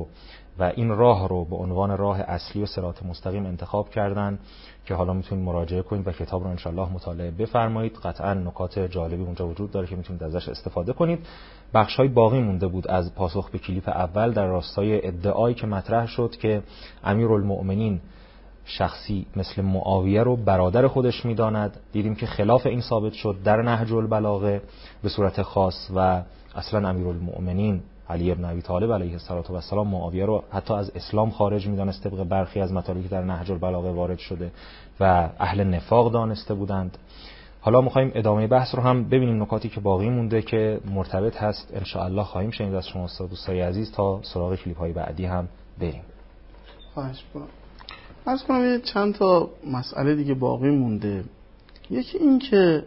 و این راه رو به عنوان راه اصلی و صراط مستقیم انتخاب کردن که حالا میتونید مراجعه کنید و کتاب رو انشالله مطالعه بفرمایید. قطعا نکات جالبی اونجا وجود داره که میتونید ازش استفاده کنید. بخش‌های باقی مونده بود از پاسخ به کلیپ اول در راستای ادعایی که مطرح شد که امیرالمؤمنین شخصی مثل معاویه رو برادر خودش میداند. دیدیم که خلاف این ثابت شد در نهج البلاغه به صورت خاص و اصلا امیرالمؤمنین علی ابن ابی طالب علیه السلام معاویه رو حتی از اسلام خارج میدانست طبق برخی از مطالبی که در نهج البلاغه وارد شده و اهل نفاق دانسته بودند. حالا می‌خوایم ادامه بحث رو هم ببینیم، نکاتی که باقی مونده که مرتبط هست ان شاء الله خواهیم شنید از شما دوستای عزیز تا سراغ کلیپ‌های بعدی هم بریم. خواهش می‌کنم. عرض کنم چند تا مسئله دیگه باقی مونده. یکی این که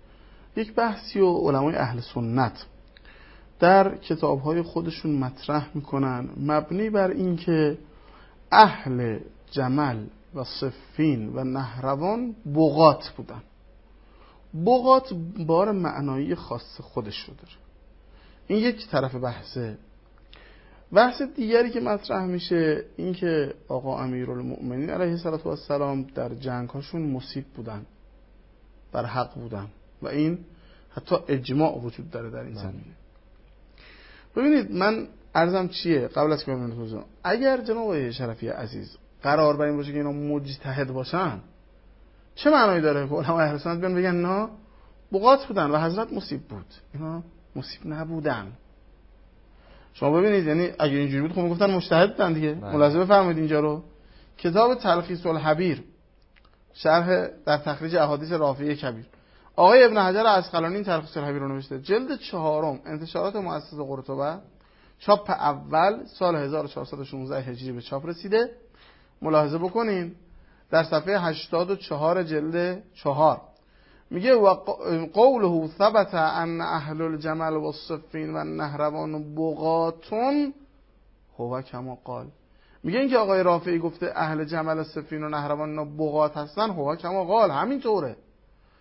یک بحثی و علمای اهل سنت در کتاب‌های خودشون مطرح میکنن مبنی بر این که اهل جمل و صفین و نهروان بغات بودن. بغات بار معنایی خاص خودش رو داره. این یک طرف بحثه. بحث دیگری که مطرح میشه این که آقا امیرالمؤمنین علیه السلام در جنگ‌هاشون مصیب بودن، بر حق بودن و این حتی اجماع وجود داره در این زمینه. ببینید من عرضم چیه قبل از که ببینید توضیح، اگر جناب آقای شرفی عزیز قرار بر این باشه که اینا مجتهد باشن، چه معنایی داره که علمای اهل سنت بیان بگن نه بغات بودن و حضرت مصیب بود؟ اینا مصیب نبودن. شما ببینید یعنی اگه اینجوری بود خب میگفتن مجتهد بودن دیگه. ملاحظه بفرمایید اینجا رو. کتاب تلخیص الحبیر شرح در تخریج احادیث رافعی کبیر، آقای ابن حجر عسقلانی این تلخیص الحبیر رو نوشته، جلد 4 انتشارات مؤسسه قرطبه، چاپ اول سال 1416 هجری به چاپ رسیده. ملاحظه بکنین در صفحه 84 جلد 4 میگه و قوله ثبت ان اهل الجمل و الصفین و النهروان بغاتون هو کما قال. میگه این که آقای رافعی گفته اهل جمل و صفین و نهروان بغات هستن، هو کما قال، همینطوره.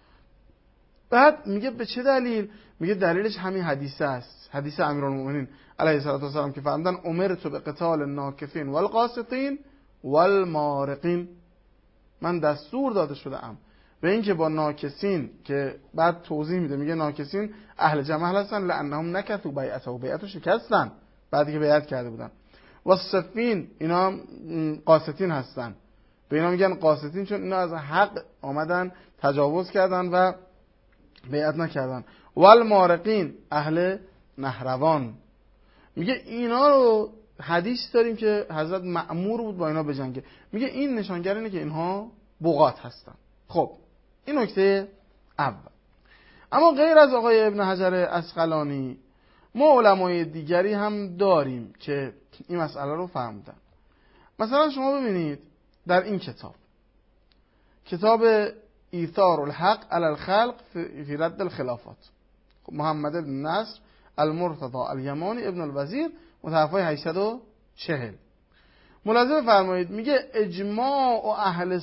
بعد میگه به چه دلیل؟ میگه دلیلش همین حدیث است، حدیث امیرالمومنین علیه السلام که فرمودن امرت به قتال الناکثین والقاسطین والمارقین، من دستور داده شده‌ام به اینکه با ناکسین، که بعد توضیح میده، میگه ناکسین اهل جمل هستن لانهم نکثوا بیعته، و بیعتو شکستن بعدی که بیعت کرده بودن. و صفین اینا قاسطین هستن، به اینا میگن قاسطین چون اینا از حق آمدن تجاوز کردن و بیعت نکردن. والمارقین اهل نهروان، میگه اینا رو حدیث داریم که حضرت مأمور بود با اینا بجنگه، میگه این نشانگر اینه که اینها بغات هستن. خب این نکته اول. اما غیر از آقای ابن حجر عسقلانی ما علمای دیگری هم داریم که این مسئله رو فهمیدن. مثلا شما ببینید در این کتاب ایثار الحق علی الخلق فی رد الخلافات، محمد بن نصر المرتضی الیمانی ابن الوزیر، متوفی 840، ملاحظه فرمایید میگه اجماع اهل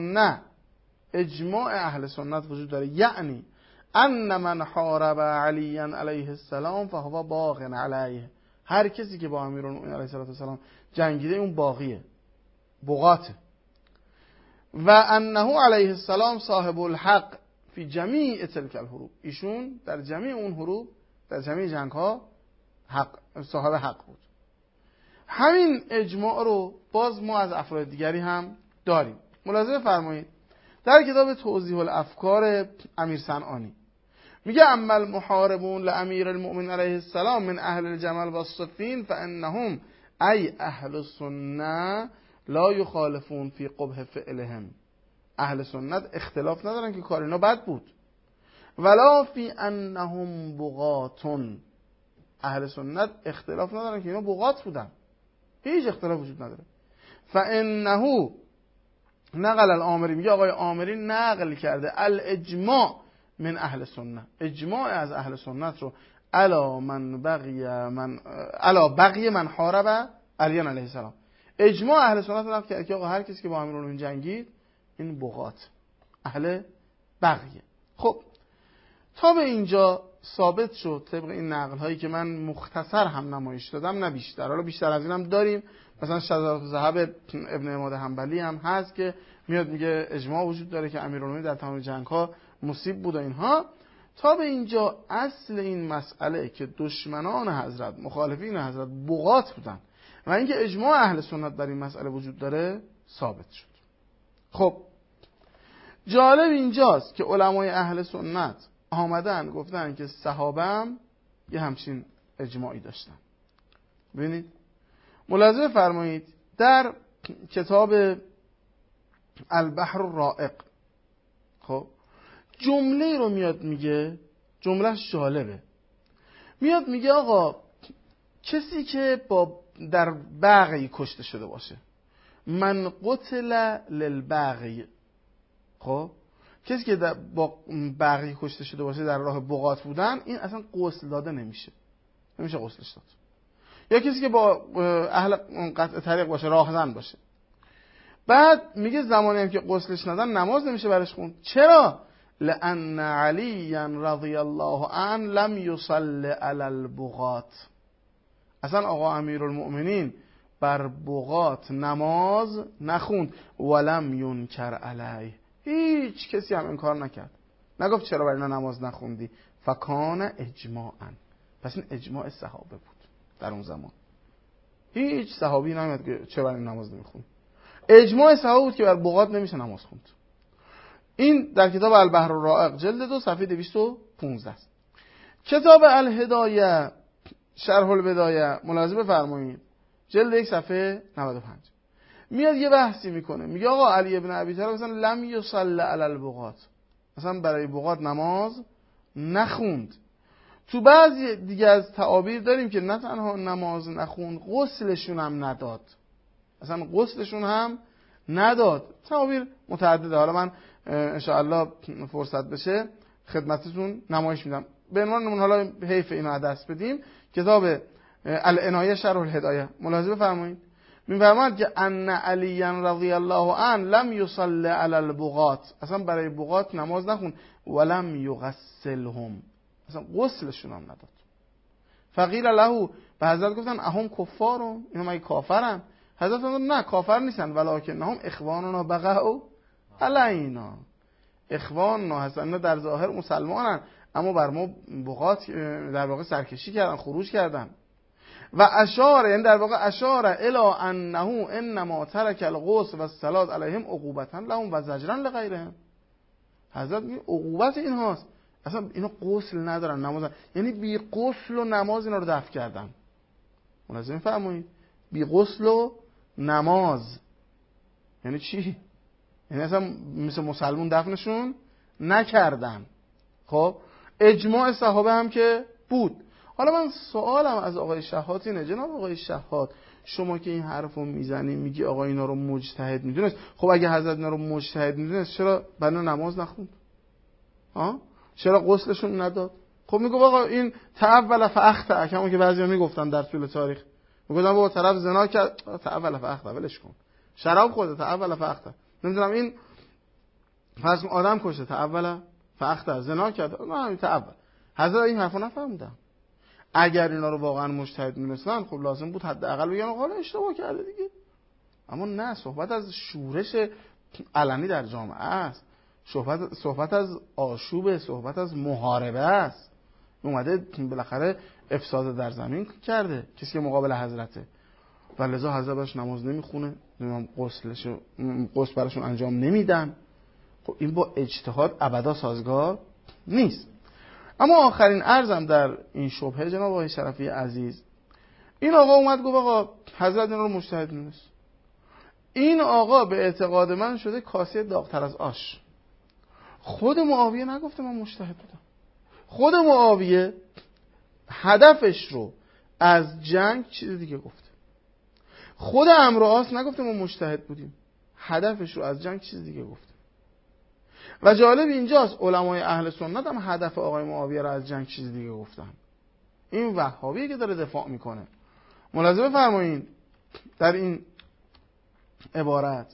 سنت وجود داره، یعنی ان من حارب علی علیه السلام فهو باغ علیه، هر کسی که با امیرالمؤمنین علیه السلام جنگیده اون باغیه، بغاته. و انه علیه السلام صاحب الحق فی جمیع تلک الحروب، ایشون در جمیع اون حروب، در جمیع جنگ ها صاحب حق بود. همین اجماع رو باز ما از افراد دیگری هم داریم. ملاحظه فرمایید در کتاب توضیح الافکار امیر صنعانی میگه اما المحاربون لامیر المؤمنین علیه السلام من اهل الجمل و الصفین فانهم ای اهل السنه لا یخالفون فی قبح فعلهم، اهل سنت اختلاف ندارن که کار اینا بد بود، ولا فی انهم بغاتون، اهل سنت اختلاف ندارن که اینا بغات بودن، هیچ اختلاف وجود نداره. فانه نقل الآمری، میگه آقای آمری نقل کرده الاجماع من اهل سنت، اجماع از اهل سنت رو علا بقی من حارب علی علیه السلام، اجماع اهل سنت رو نقل کرده که آقا هر کسی که با امیرالمؤمنین جنگید این بغات اهل بقیه. خب تا به اینجا ثابت شد طبق این نقل هایی که من مختصر هم نمایش دادم، نه بیشتر. حالا بیشتر از این هم داریم، مثلا شذرات ذهب ابن عماد حنبلی هم هست که میاد میگه اجماع وجود داره که امیرالمؤمنین در تمام جنگ ها مصیب بود و اینها. تا به اینجا اصل این مسئله که دشمنان حضرت، مخالفین حضرت بغات بودن و اینکه اجماع اهل سنت بر این مسئله وجود داره ثابت شد. خب جالب اینجاست که علمای اهل سنت آمدن گفتن که صحابه هم یه همچین اجماعی داشتن. ببینید ملاحظه فرمایید در کتاب البحر الرائق، خب جمله رو میاد میگه، جملهش جالبه، میاد میگه آقا کسی که در بغی کشته شده باشه، من قتل للبغی، خب کسی که با بغی کشته شده باشه در راه بغات بودن، این اصلا غسل داده نمیشه غسلش داد. یا کسی که با اهل قطع طریق باشه، راهزن باشه، بعد میگه زمانی هم که غسلش ندن نماز نمیشه برش خوند. چرا؟ لأن علی رضی الله عنه لم یصلی علی البغات، اصلا آقا امیرالمؤمنین بر بغات نماز نخوند، ولم ینکر علیه، هیچ کسی هم انکار نکرد، نگفت چرا برای اینا نماز نخوندی، فکان اجماعا، پس این اجماع صحابه بود در اون زمان، هیچ صحابی نمیاد که چرا برای نماز نمیخوند، اجماع صحابه بود که بر بغات نمیشه نماز خوند. این در کتاب البحر الرائق جلد 2 صفحه 215 است. کتاب الهدایه شرح البدایه ملاحظه بفرمایید جلد 1 صفحه 95 میاد یه بحثی میکنه، میگه آقا علی ابن ابی طالب مثلا لم یصلی علی البغات، مثلا برای بغات نماز نخوند. تو بعضی دیگه از تعابیر داریم که نه تنها نماز نخوند، غسلشون هم نداد، اصلا غسلشون هم نداد. تعابیر متعدده، حالا من انشاءالله فرصت بشه خدمتتون نمایش میدم. به عنوان نمونه حالا حیف اینو دست بدیم، کتاب العنایه شرح الهدایه ملاحظه بفرمایید، میفرماید که ان علی رضی الله عنه لم یصلی علی البغات، اصلا برای بغات نماز نخوند، ولم یغسلهم، اصلا غسلشون هم نداد. فقیل له، به حضرت گفتن اهم کفارون، اینا مگه کافرن؟ حضرت فرمودن نه کافر نیستن، ولکنهم اخواننا بغوا علینا. اخواننا هستن، اینا در ظاهر مسلمانن اما بر ما بغات در واقع سرکشی کردن، خروج کردن. و اشاره، یعنی در واقع اشاره الی انه انما ترک الغسل و الصلاه علیهم عقوبتا لهم و زجرا لغیرهم. حضرت میگه عقوبت اینهاست، اصلا اینا غسل ندارن، نماز، یعنی بی غسل و نماز اینا رو دفع کردن. ملاحظه می‌فرمایید؟ بی غسل و نماز یعنی چی؟ یعنی اصلا مثل مسلمون دفنشون نکردن. خب اجماع صحابه هم که بود. حالا من سوالم از آقای شحات اینه، جناب آقای شحات، شما که این حرفو میزنی میگی آقا اینا رو مجتهد میدونست، خب اگه حضرت اینا رو مجتهد میدونست چرا بنا نماز نخوند؟ چرا غسلشون نداد؟ خب میگه آقا این تعول فاخطا، همون که بعضیا میگفتن در طول تاریخ، میگفتن بابا طرف زنا کرد تعول فاخطا، ولش کن. شراب خورده تعول فاخطا، نمیدونم این فرض آدم کشته تعول فاخطا، زنا کرد نه همین تعول. حضرت این حرفو نفهمیدن. اگر اینا رو واقعا مجتهد می‌دونستن خب لازم بود حداقل بگن آقا اشتباه کرده دیگه. اما نه، صحبت از شورش علنی در جامعه است، صحبت از آشوب، صحبت از محاربه است. اومده بالاخره افساد در زمین کرده کسی که مقابل حضرته، و لذا حضرت باش نماز نمیخونه، غسل براشون انجام نمیدن. خب این با اجتهاد ابدا سازگار نیست. اما آخرین عرضم در این شبهه جناب آقای شرفی عزیز، این آقا اومد گفت آقا حضرت اینا رو مجتهد می‌دونست. این آقا به اعتقاد من شده کاسه داغ‌تر از آش. خود معاویه نگفته من مجتهد بودم. خود معاویه هدفش رو از جنگ چیز دیگه گفته. خود عمرو عاص نگفته ما مجتهد بودیم، هدفش رو از جنگ چیز دیگه گفته. و جالب اینجاست علمای اهل سنت هم هدف آقای معاویه رو از جنگ چیز دیگه گفتن. این وهابیه که داره دفاع میکنه. ملاحظه بفرمایید در این عبارت،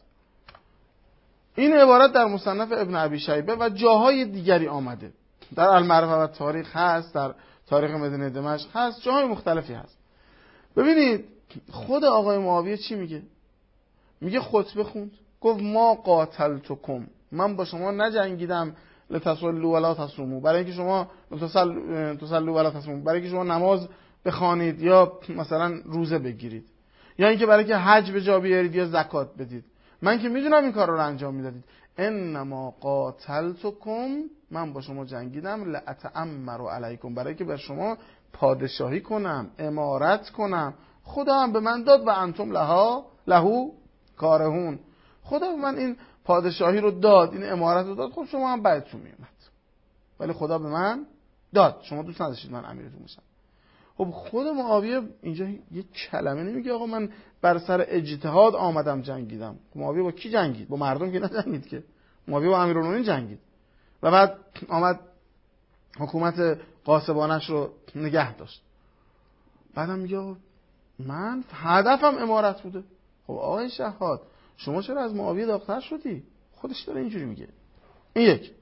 این عبارت در مصنف ابن ابی شیبه و جاهای دیگری آمده، در المعرفه و تاریخ هست، در تاریخ مدینه دمشق هست، جاهای مختلفی هست. ببینید خود آقای معاویه چی میگه؟ میگه خطبه خوند، گفت ما قاتلتکم، من با شما نجنگیدم لتصلوا ولا تصوموا، برای اینکه شما تصلوا ولا تصوموا، برای اینکه شما نماز بخوانید یا مثلا روزه بگیرید، یا اینکه برای اینکه حج به جا بیارید یا زکات بدید. من که میدونم این کار رو انجام میدادید. انما قاتلتکم، من با شما جنگیدم لاتامر علیکم، برای اینکه بر شما پادشاهی کنم، امارت کنم. خدا هم به من داد و انتم لهو کارهون. خدا به من این پادشاهی رو داد، این امارت رو داد، خب شما هم بعدتون میومد، ولی خدا به من داد، شما دوست نداشتید من امیرتون بشم. خب خود معاویه اینجا یه کلمه نمیگه آقا من بر سر اجتهاد آمدم جنگیدم. معاویه با کی جنگید؟ با مردم که نجنگید که. معاویه با امیرالمومنین جنگید و بعد آمد حکومت غاصبانش رو نگه داشت. بعدم میگه من هدفم امارت بوده. خب آقای شحات شما چرا از معاویه داغ‌تر شدی؟ خودش داره اینجوری میگه. این یک.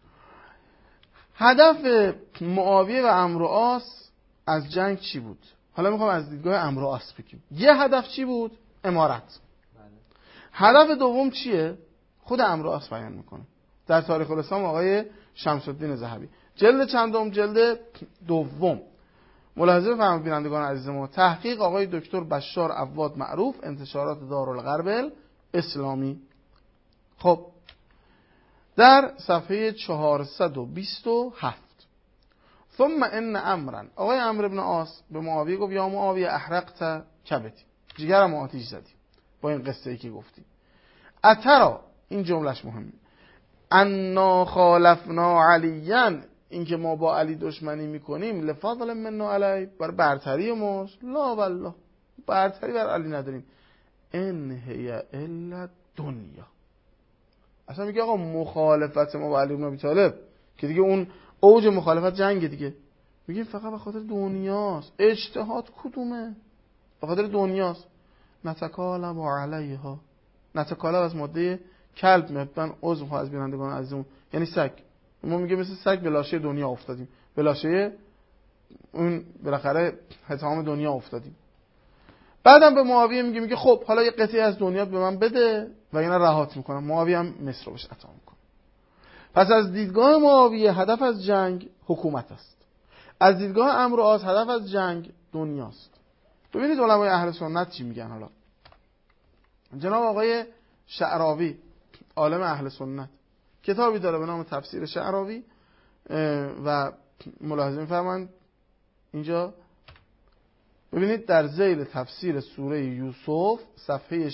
هدف معاویه و عمرو عاص از جنگ چی بود؟ حالا میخوام از دیدگاه عمرو عاص بگیم. یه هدف چی بود؟ امارت. هدف دوم چیه؟ خود عمرو عاص بیان میکنه در تاریخ الاسلام آقای شمس الدین ذهبی جلد چندم؟ جلد دوم. ملاحظه بفرمایید بینندگان عزیز ما، تحقیق آقای دکتر بشار عواد معروف، انتشارات دارالغرب اسلامی. خب در صفحه 427 ثم ان امرا، آقای عمرو بن عاص به معاویه گفت یا معاویه احرقت کبتی، جگرم آتیش زدی با این قصه ای که گفتی. اترا، این جملهش مهمه، انا خالفنا علیاً، این که ما با علی دشمنی میکنیم، لفضل منا علی، بر برتری ماست، لا والله برتری بر علی نداریم، ان هی الا دنیا. اصلا میگه آقا مخالفت ما با علی بن ابی طالب که دیگه اون اوج مخالفت جنگ دیگه، میگیم فقط به خاطر دنیاست. اجتهاد کدومه؟ به خاطر دنیاست. نتکالب علیها، نتکالب از ماده کلب، من عذر از بینندگان عزیزمون، یعنی سگ. ما میگه مثل سگ به لاشه دنیا افتادیم، به لاشه اون بالاخره حطام دنیا افتادیم. بعدم به معاویه میگه خب حالا یه قطعه از دنیا به من بده و اینا رهات میکنم. معاویه هم مصر رو بهش عطا میکنه. پس از دیدگاه معاویه هدف از جنگ حکومت است. از دیدگاه عمرو و عاص هدف از جنگ دنیاست. ببینید علمای اهل سنت چی میگن. حالا جناب آقای شعراوی عالم اهل سنت کتابی داره به نام تفسیر شعراوی و ملاحظه می‌فرمایند اینجا ببینید در ذیل تفسیر سوره یوسف صفحه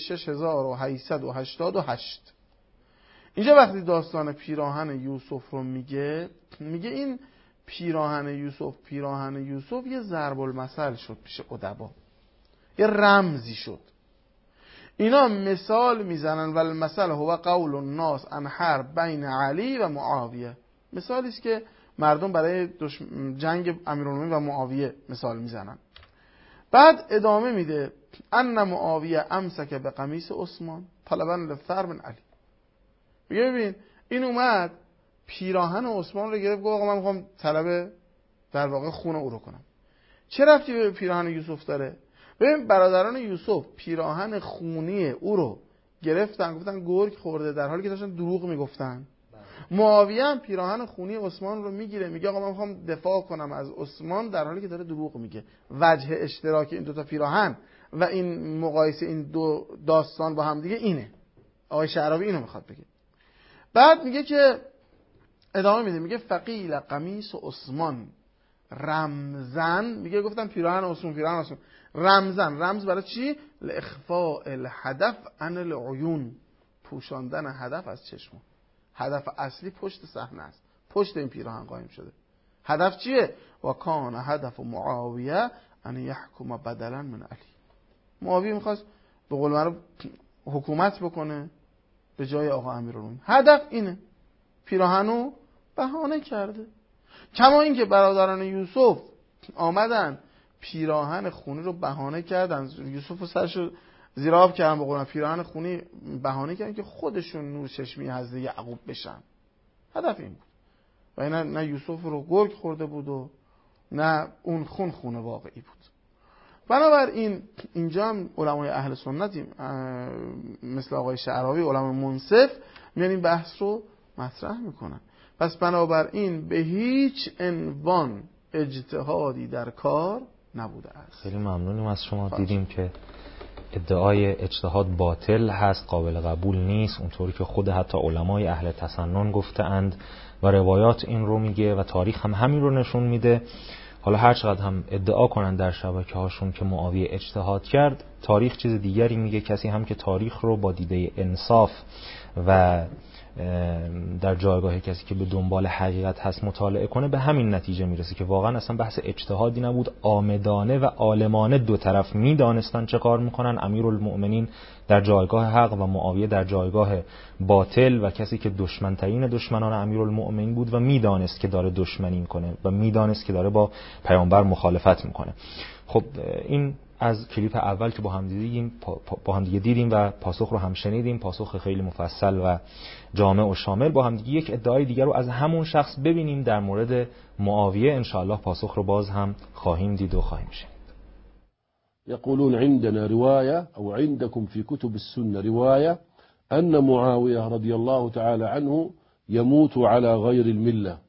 6888 اینجا وقتی داستان پیراهن یوسف رو میگه این پیراهن یوسف یه ضرب المثل شد پیش ادبا، یه رمزی شد. اینا مثال میزنن و المثل هو قول الناس عن حرب بین علی و معاویه. مثالی است که مردم برای جنگ امیرالمومنین و معاویه مثال میزنن. بعد ادامه میده ان معاویه امسک به قمیص عثمان طلبا للثار من علی. ببین این اومد پیراهن عثمان رو گرفت، گفت آقا من میخوام طلب در واقع خون او رو کنم. چه ربطی به پیراهن یوسف داره؟ ببین برادران یوسف پیراهن خونی او رو گرفتن، گفتن گرگ خورده، در حالی که داشتن دروغ میگفتن. معاویه هم پیراهن خونی عثمان رو میگیره، میگه آقا من میخوام دفاع کنم از عثمان، در حالی که داره دروغ میگه. وجه اشتراک این دو تا پیراهن و این مقایسه این دو داستان با هم دیگه اینه. آقای شعراوی اینو میخواد بگه. بعد میگه که ادامه میده، میگه فقیل قمیص عثمان رمزن، میگه گفتن پیراهن عثمان رمزن. رمز برای چی؟ لاخفاء الهدف عن العیون، پوشاندن هدف از چشم. هدف اصلی پشت صحنه است، پشت این پیراهن قایم شده. هدف چیه؟ و کان هدف معاویه ان یحکم بدلا من علی. معاویه میخواست به قول معروف حکومت بکنه به جای آقا امیرالمومنین. هدف اینه. پیراهنو بهانه کرده. کما اینکه برادران یوسف آمدن پیراهن خونی رو بهانه کردن، یوسف سرشو زیر آب کردن، به قول پیراهن خونی بهانه کردن که خودشون نور چشمی حضرت یعقوب بشن. هدف این بود. و اینا نه یوسف رو گرگ خورده بود و نه اون خون واقعی بود. بنابراین اینجا هم علمای اهل سنتی مثل آقای شعراوی علمای منصف میان این بحث رو مطرح میکنن. پس بنابراین به هیچ عنوان اجتهادی در کار نبوده است. خیلی ممنونیم از شما. دیدیم که ادعای اجتهاد باطل هست، قابل قبول نیست، اونطوری که خود حتی علمای اهل تسنن گفته اند و روایات این رو میگه و تاریخ هم همین رو نشون میده. حالا هر چقدر هم ادعا کنن در شبکه هاشون که معاویه اجتهاد کرد، تاریخ چیز دیگری میگه. کسی هم که تاریخ رو با دیده انصاف و در جایگاه کسی که به دنبال حقیقت هست مطالعه کنه به همین نتیجه میرسه که واقعا اصلا بحث اجتهادی نبود. آمدانه و عالمانه دو طرف میدانستن چه کار میکنن. امیرالمؤمنین در جایگاه حق و معاویه در جایگاه باطل و کسی که دشمنترین دشمنان امیرالمؤمنین بود و میدانست که داره دشمنی کنه و میدانست که داره با پیامبر مخالفت میکنه. خب این از کلیپ اول که با هم دیگه دیدیم و پاسخ رو هم شنیدیم، پاسخ خیلی مفصل و جامع و شامل. با هم دیگه یک ادعای دیگر رو از همون شخص ببینیم در مورد معاویه. انشاءالله پاسخ رو باز هم خواهیم دید و خواهیم شنید. يقولون عندنا رواية أو عندكم في كتب السنة رواية أن معاوية رضي الله تعالى عنه يموت على غير الملة.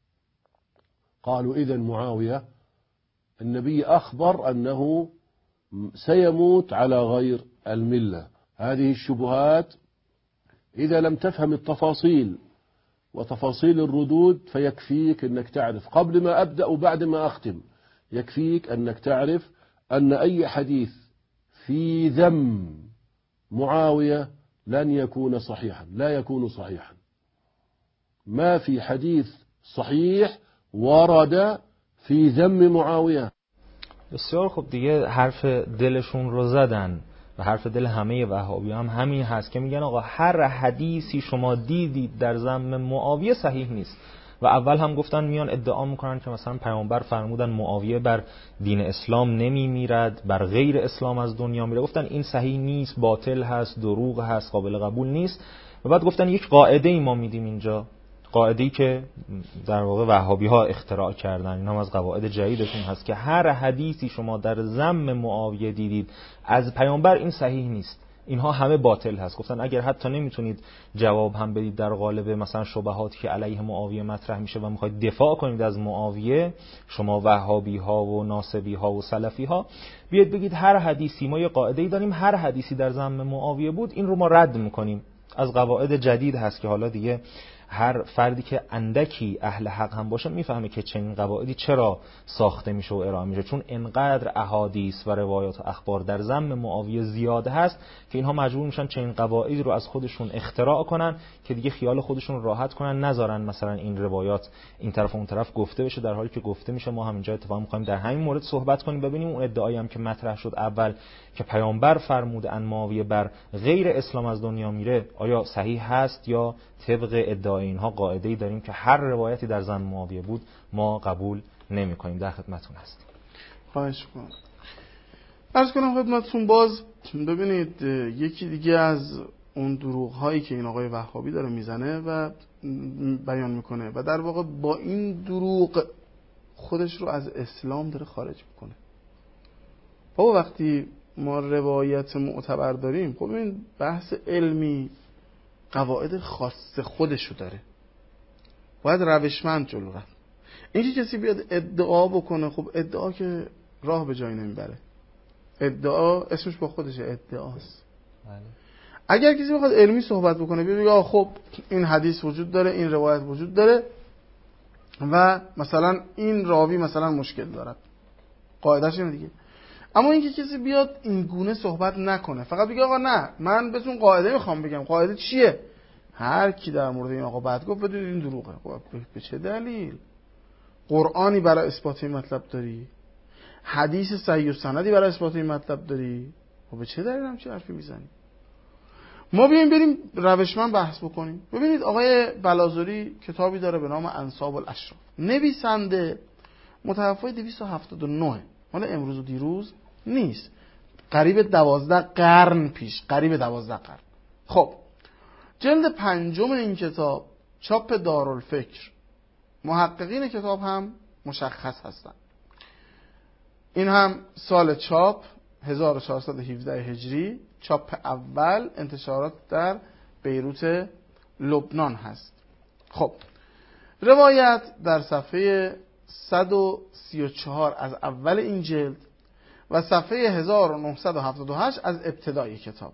قالوا إذن معاوية النبي أخبر أنه سيموت على غير الملة. هذه الشبهات إذا لم تفهم التفاصيل وتفاصيل الردود فيكفيك أنك تعرف قبل ما أبدأ وبعد ما أختم، يكفيك أنك تعرف أن أي حديث في ذم معاوية لن يكون صحيحا، لا يكون صحيحا. ما في حديث صحيح ورد في ذم معاوية. بسیار خب، دیگه حرف دلشون رو زدن و حرف دل همه وهابی هم همین هست که میگن آقا هر حدیثی شما دیدید در ذم معاویه صحیح نیست. و اول هم گفتن میان ادعا میکنن که مثلا پیامبر فرمودن معاویه بر دین اسلام نمی میرد، بر غیر اسلام از دنیا میره. گفتن این صحیح نیست، باطل هست، دروغ هست، قابل قبول نیست. و بعد گفتن یک قاعده ای ما میدیم اینجا. قاعده‌ای که در واقع وهابی ها اختراع کردن، این هم از قواعد جدیدشون هست که هر حدیثی شما در ذم معاویه دیدید از پیامبر این صحیح نیست، اینها همه باطل هست. گفتن اگر حتی نمیتونید جواب هم بدید در قالب مثلا شبهاتی که علیه معاویه مطرح میشه و میخواید دفاع کنید از معاویه، شما وهابی ها و ناصبی ها و سلفی ها، بیاید بگید هر حدیثی، ما یه قاعده‌ای داریم هر حدیثی در ذم معاویه بود این رو ما رد میکنیم. از قواعد جدید هست که حالا دیگه هر فردی که اندکی اهل حق هم باشه میفهمه که چنین قواعدی چرا ساخته میشه و ارائه میشه، چون انقدر احادیث و روایات و اخبار در ذم معاویه زیاد هست که اینها مجبور میشن چنین قواعدی رو از خودشون اختراع کنن که دیگه خیال خودشون راحت کنن، نذارن مثلا این روایات این طرف و اون طرف گفته بشه، در حالی که گفته میشه. ما هم اینجا اتفاقا می‌خوایم در همین مورد صحبت کنیم، ببینیم اون ادعایی هم که مطرح شد اول که پیامبر فرمود ان معاویه بر غیر اسلام از دنیا میره آیا صحیح هست یا طبق ادعای اینها قاعده‌ای داریم که هر روایتی در ذم معاویه بود ما قبول نمی‌کنیم. در خدمتتون هستیم. خواهش می‌کنم. عرض کنم خدمتتون باز ببینید یکی دیگه از اون دروغ‌هایی که این آقای وهابی داره میزنه و بیان میکنه و در واقع با این دروغ خودش رو از اسلام داره خارج میکنه. بابا وقتی ما روایت معتبر داریم، خب این بحث علمی قواعد خاص خودشو داره، باید روشمند جلو رفت. اینکه کسی بیاد ادعا بکنه، خب ادعا که راه به جایی نمیبره، ادعا اسمش با خودشه، ادعاست. اگر کسی بخواد علمی صحبت بکنه بگه خب این حدیث وجود داره، این روایت وجود داره و مثلا این راوی مثلا مشکل دارد، قاعدهش اینه دیگه. اما اینکه کسی بیاد این گونه صحبت نکنه، فقط بگه آقا نه من بهتون قاعده میخوام بگم، قاعده چیه؟ هر کی در مورد این آقا بد گفت بدونید این دروغه. خب به چه دلیل؟ قرآنی برای اثبات این مطلب داری؟ حدیث صحیح و سندی برای اثبات این مطلب داری؟ خب به چه دلیل همچین حرفی میزنی؟ ما بریم روشمند بحث بکنیم. ببینید آقای بلازوری کتابی داره به نام انساب الاشراف، نویسنده متوفی 279 مال امروز و دیروز نیست، قریب 12 قرن پیش، قریب 12 قرن. خب جلد 5 این کتاب چاپ دارالفکر، محققین کتاب هم مشخص هستن. این هم سال چاپ 1417 هجری، چاپ اول، انتشارات در بیروت لبنان هست. خب روایت در صفحه 134 از اول این جلد و صفحه 1978 از ابتدای کتاب.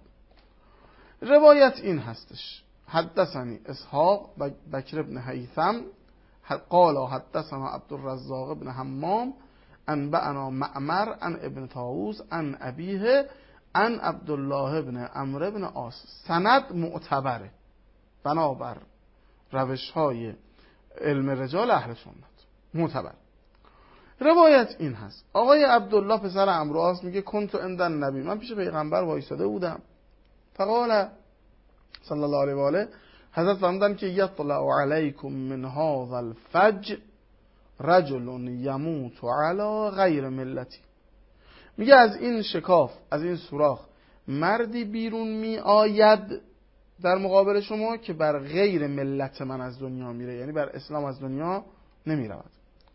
روایت این هستش: حدثنی اسحاق بکر بن هیثم قال حدثنا عبدالرزاق بن حمام انبأنا معمر عن ابن طاووس عن ابیه عن عبدالله بن عمرو بن عاص. سند معتبره بنابر روش های علم رجال اهل سنت، معتبر. روایت این هست: آقای عبدالله پسر عمرو عاص میگه کنت عند النبی، من پیش پیغمبر وایساده بودم. فقال صلی الله علیه و آله، حضرت فرمودن که یطلع علیکم من هذا الفج رجل یموت علی غیر ملتی. میگه از این شکاف، از این سوراخ مردی بیرون می آید در مقابل شما که بر غیر ملت من از دنیا میره، یعنی بر اسلام از دنیا نمی رود.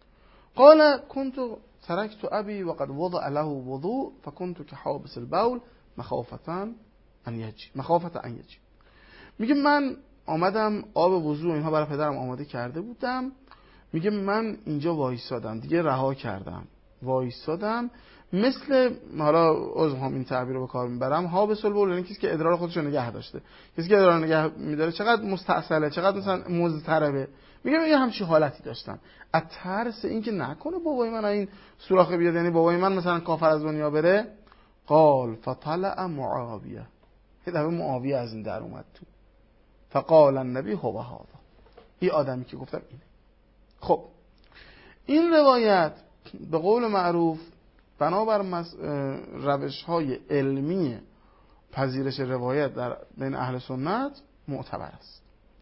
قال كنت تركت ابي وقد وضع له وضوء فكنت كحابس البول مخافة ان يجي. میگه من آمدم آب وضو اینها برای پدرم آماده کرده بودم، میگه من اینجا وایسادم، دیگه رها کردم، وایسادم مثل، حالا عذر هم این تعبیر رو به کار میبرم، حابس البول، یعنی کسی که ادرار خودش رو نگه داشته. کسی که ادرار نگه میداره چقدر مستعسله، چقدر مثلا مضطربه. میگه همچین حالتی داشتم، از ترس اینکه نکنه بابای من این سوراخ بیاد، یعنی بابای من مثلا کافر از دنیا بره. قال فطلع معاویه، یه دفعه معاویه از این در اومد تو. فقال النبی هو هذا، این آدمی که گفتم اینه. خب این روایت به قول معروف بنابر روش‌های علمی پذیرش روایت در بین اهل سنت معتبر است.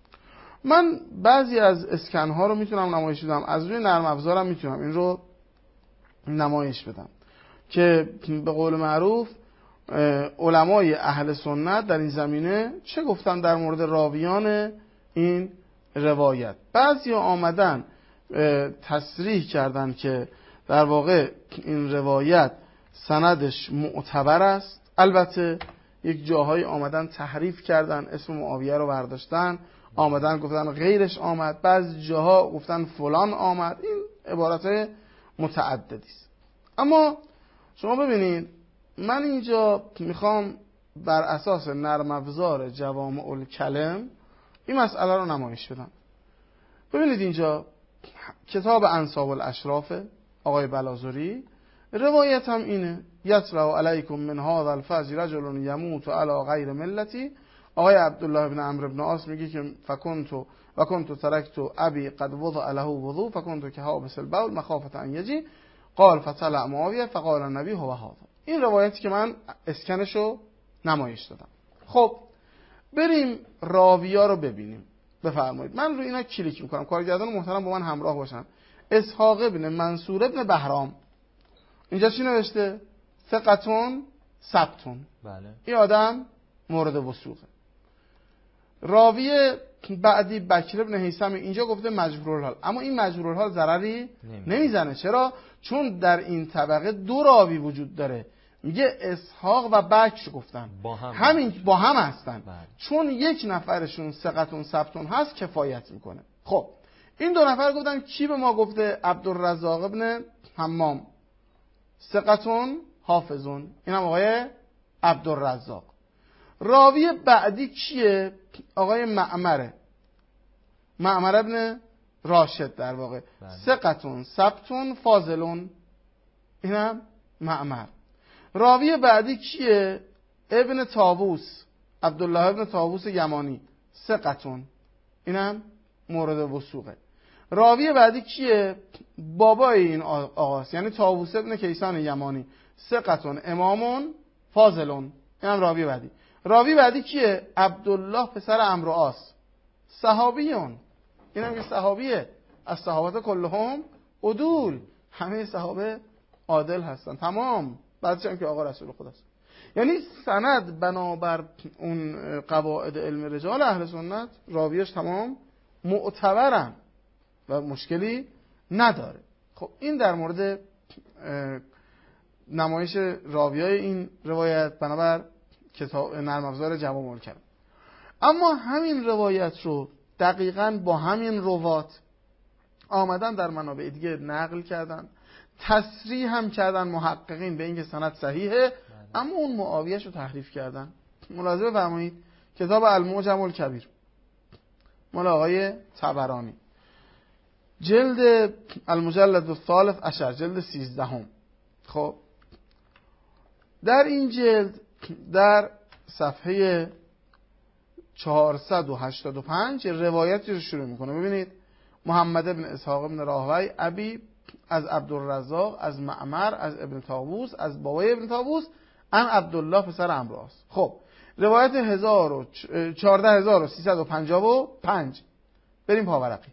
من بعضی از اسکن‌ها رو میتونم نمایش بدم، از روی نرم افزارم میتونم این رو نمایش بدم که به قول معروف علمای اهل سنت در این زمینه چه گفتن در مورد راویان این روایت. بعضی آمدن تصریح کردن که در واقع این روایت سندش معتبر است. البته یک جاهای آمدن تحریف کردن، اسم معاویه رو برداشتن، آمدن گفتن غیرش آمد، بعضی جاها گفتن فلان آمد. این عبارات متعددی است. اما شما ببینید من اینجا میخوام بر اساس نرم افزار جوامع الکلم این مسئله رو نمایش بدم. ببینید اینجا کتاب انساب الاشراف آقای بلازری، روایت هم اینه: یطرح علیکم من هذا الفجر رجل یموت علی غیر ملتی. آقای عبدالله بن عمرو بن عاص میگه که فکنت ترکت ابی قد وضع له وضوء فکنت کحابس البول مخافة ان یجی قال فطلع معاویه فقال النبی هو هذا. این روایتی که من اسکنشو نمایش دادم. خب بریم راویا رو ببینیم. بفرمایید. من روی اینا کلیک میکنم. کارگردان محترم با من همراه باشن. اسحاق ابن منصور ابن بهرام اینجا چی نوشته؟ ثقتون ثبتون. بله. این آدم مورد وثوقه. راوی بعدی بکر ابن هیثم اینجا گفته مجبورالحال، اما این مجبورالحال ضرری نمیزنه. چرا؟ چون در این طبقه دو راوی وجود داره. میگه اسحاق و بکر گفتن همین با هم هستن. چون یک نفرشون ثقتون ثبتون هست کفایت میکنه. خب این دو نفر گفتن کی به ما گفته؟ عبدالرزاق ابن حمام ثقتون حافظون. این هم آقای عبدالرزاق. راوی بعدی کیه؟ آقای معمر ابن راشد در واقع. ثقتون ثبتون فاضلون. این هم معمر. راوی بعدی کیه؟ ابن طاووس عبدالله ابن طاووس یمانی ثقتون. این هم مورد وثوقه. راوی بعدی کیه؟ بابای این آقاست، یعنی طاووس ابن کیسان یمانی ثقتون امامون فاضلون. این هم راوی بعدی. راوی بعدی کیه؟ عبدالله پسر عمرو عاص صحابیون. این هم که صحابیه. از صحابت کلهم عدول، همه صحابه عادل هستن تمام. بعدش هم که آقا رسول خداست. یعنی سند بنابر اون قواعد علم رجال اهل سنت راویش تمام معتبرن و مشکلی نداره. خب این در مورد نمایش راویای این روایت بنابر کتاب نرم افزار جوامع الکلم. اما همین روایت رو دقیقاً با همین روات آمدن در منابع دیگه نقل کردن، تصریح هم کردن محققین به اینکه سند صحیحه، اما اون معاویه‌شو تحریف کردن. ملاحظه بفرمایید کتاب المعجم الکبیر مال آقای طبرانی، جلد المجلد الثالث عشر، جلد 13. خب در این جلد در صفحه 485 روایتی رو شروع میکنه. ببینید: محمد ابن اسحاق ابن راهوی ابی از عبدالرزاق از معمر از ابن طاووس از بابای ابن طاووس ان عبدالله پسر عمرو عاص. خب روایت 14355. بریم پاورقی.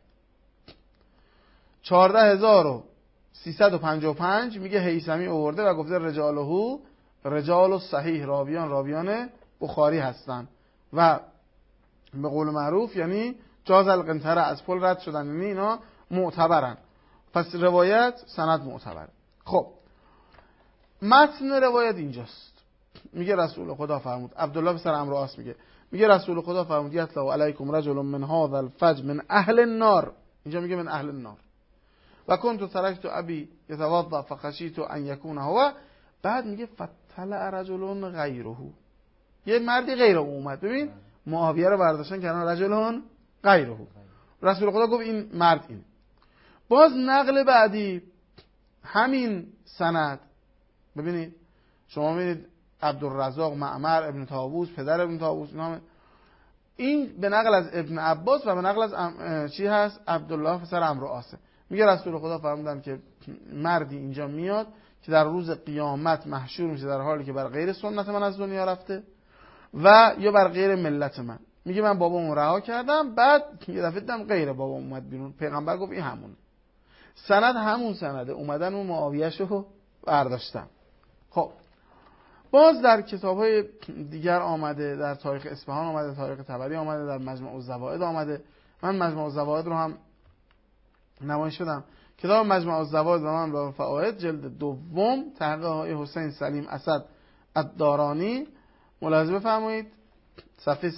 14355 میگه هیثمی آورده و گفته رجاله رجال صحیح، راویان بخاری هستن و به قول معروف یعنی جاز القنطره، از پل رد شدن، یعنی اینا معتبرن. پس روایت سند معتبره. خب متن روایت اینجاست. میگه رسول خدا فرمود، عبدالله پسر عمرو عاص میگه رسول خدا فرمود یطلع علیکم رجل من هذا الفجر من اهل النار. اینجا میگه من اهل النار. و کنت ترکت ابی یتوضا فخشیت ان یکون هو. بعد میگه فطلع رجل غیره، یه مردی غیر او اومد. ببین معاویه رو برداشتن کردن رجل غیره. رسول خدا گفت این مرد این. باز نقل بعدی همین سند. ببینید شما میبینید عبدالرزاق معمر ابن طاووس پدر ابن طاووس، این به نقل از ابن عباس و به نقل از چی هست؟ عبدالله پسر عمرو عاص. میگه رسول خدا فرمودن که مردی اینجا میاد که در روز قیامت محشور میشه در حالی که بر غیر سنت من از دنیا رفته و یا بر غیر ملت من. میگه من بابامو رها کردم، بعد یه دفعه دیدم غیر بابام اومد بیرون. پیغمبر گفت این همونه. سند همون سنده. اومدن اون معاویه‌شو برداشتن. خب باز در کتاب‌های دیگر آمده، در تاریخ اصفهان آمده، تاریخ طبری آمده، در مجمع الزوائد آمده. من مجموع الزوائد رو هم نمایش شدم. کتاب مجموع الزوائد و من با فوائد جلد دوم، تحقیق آقای حسین سلیم اسد الدارانی، ملاحظه بفرمایید صفحه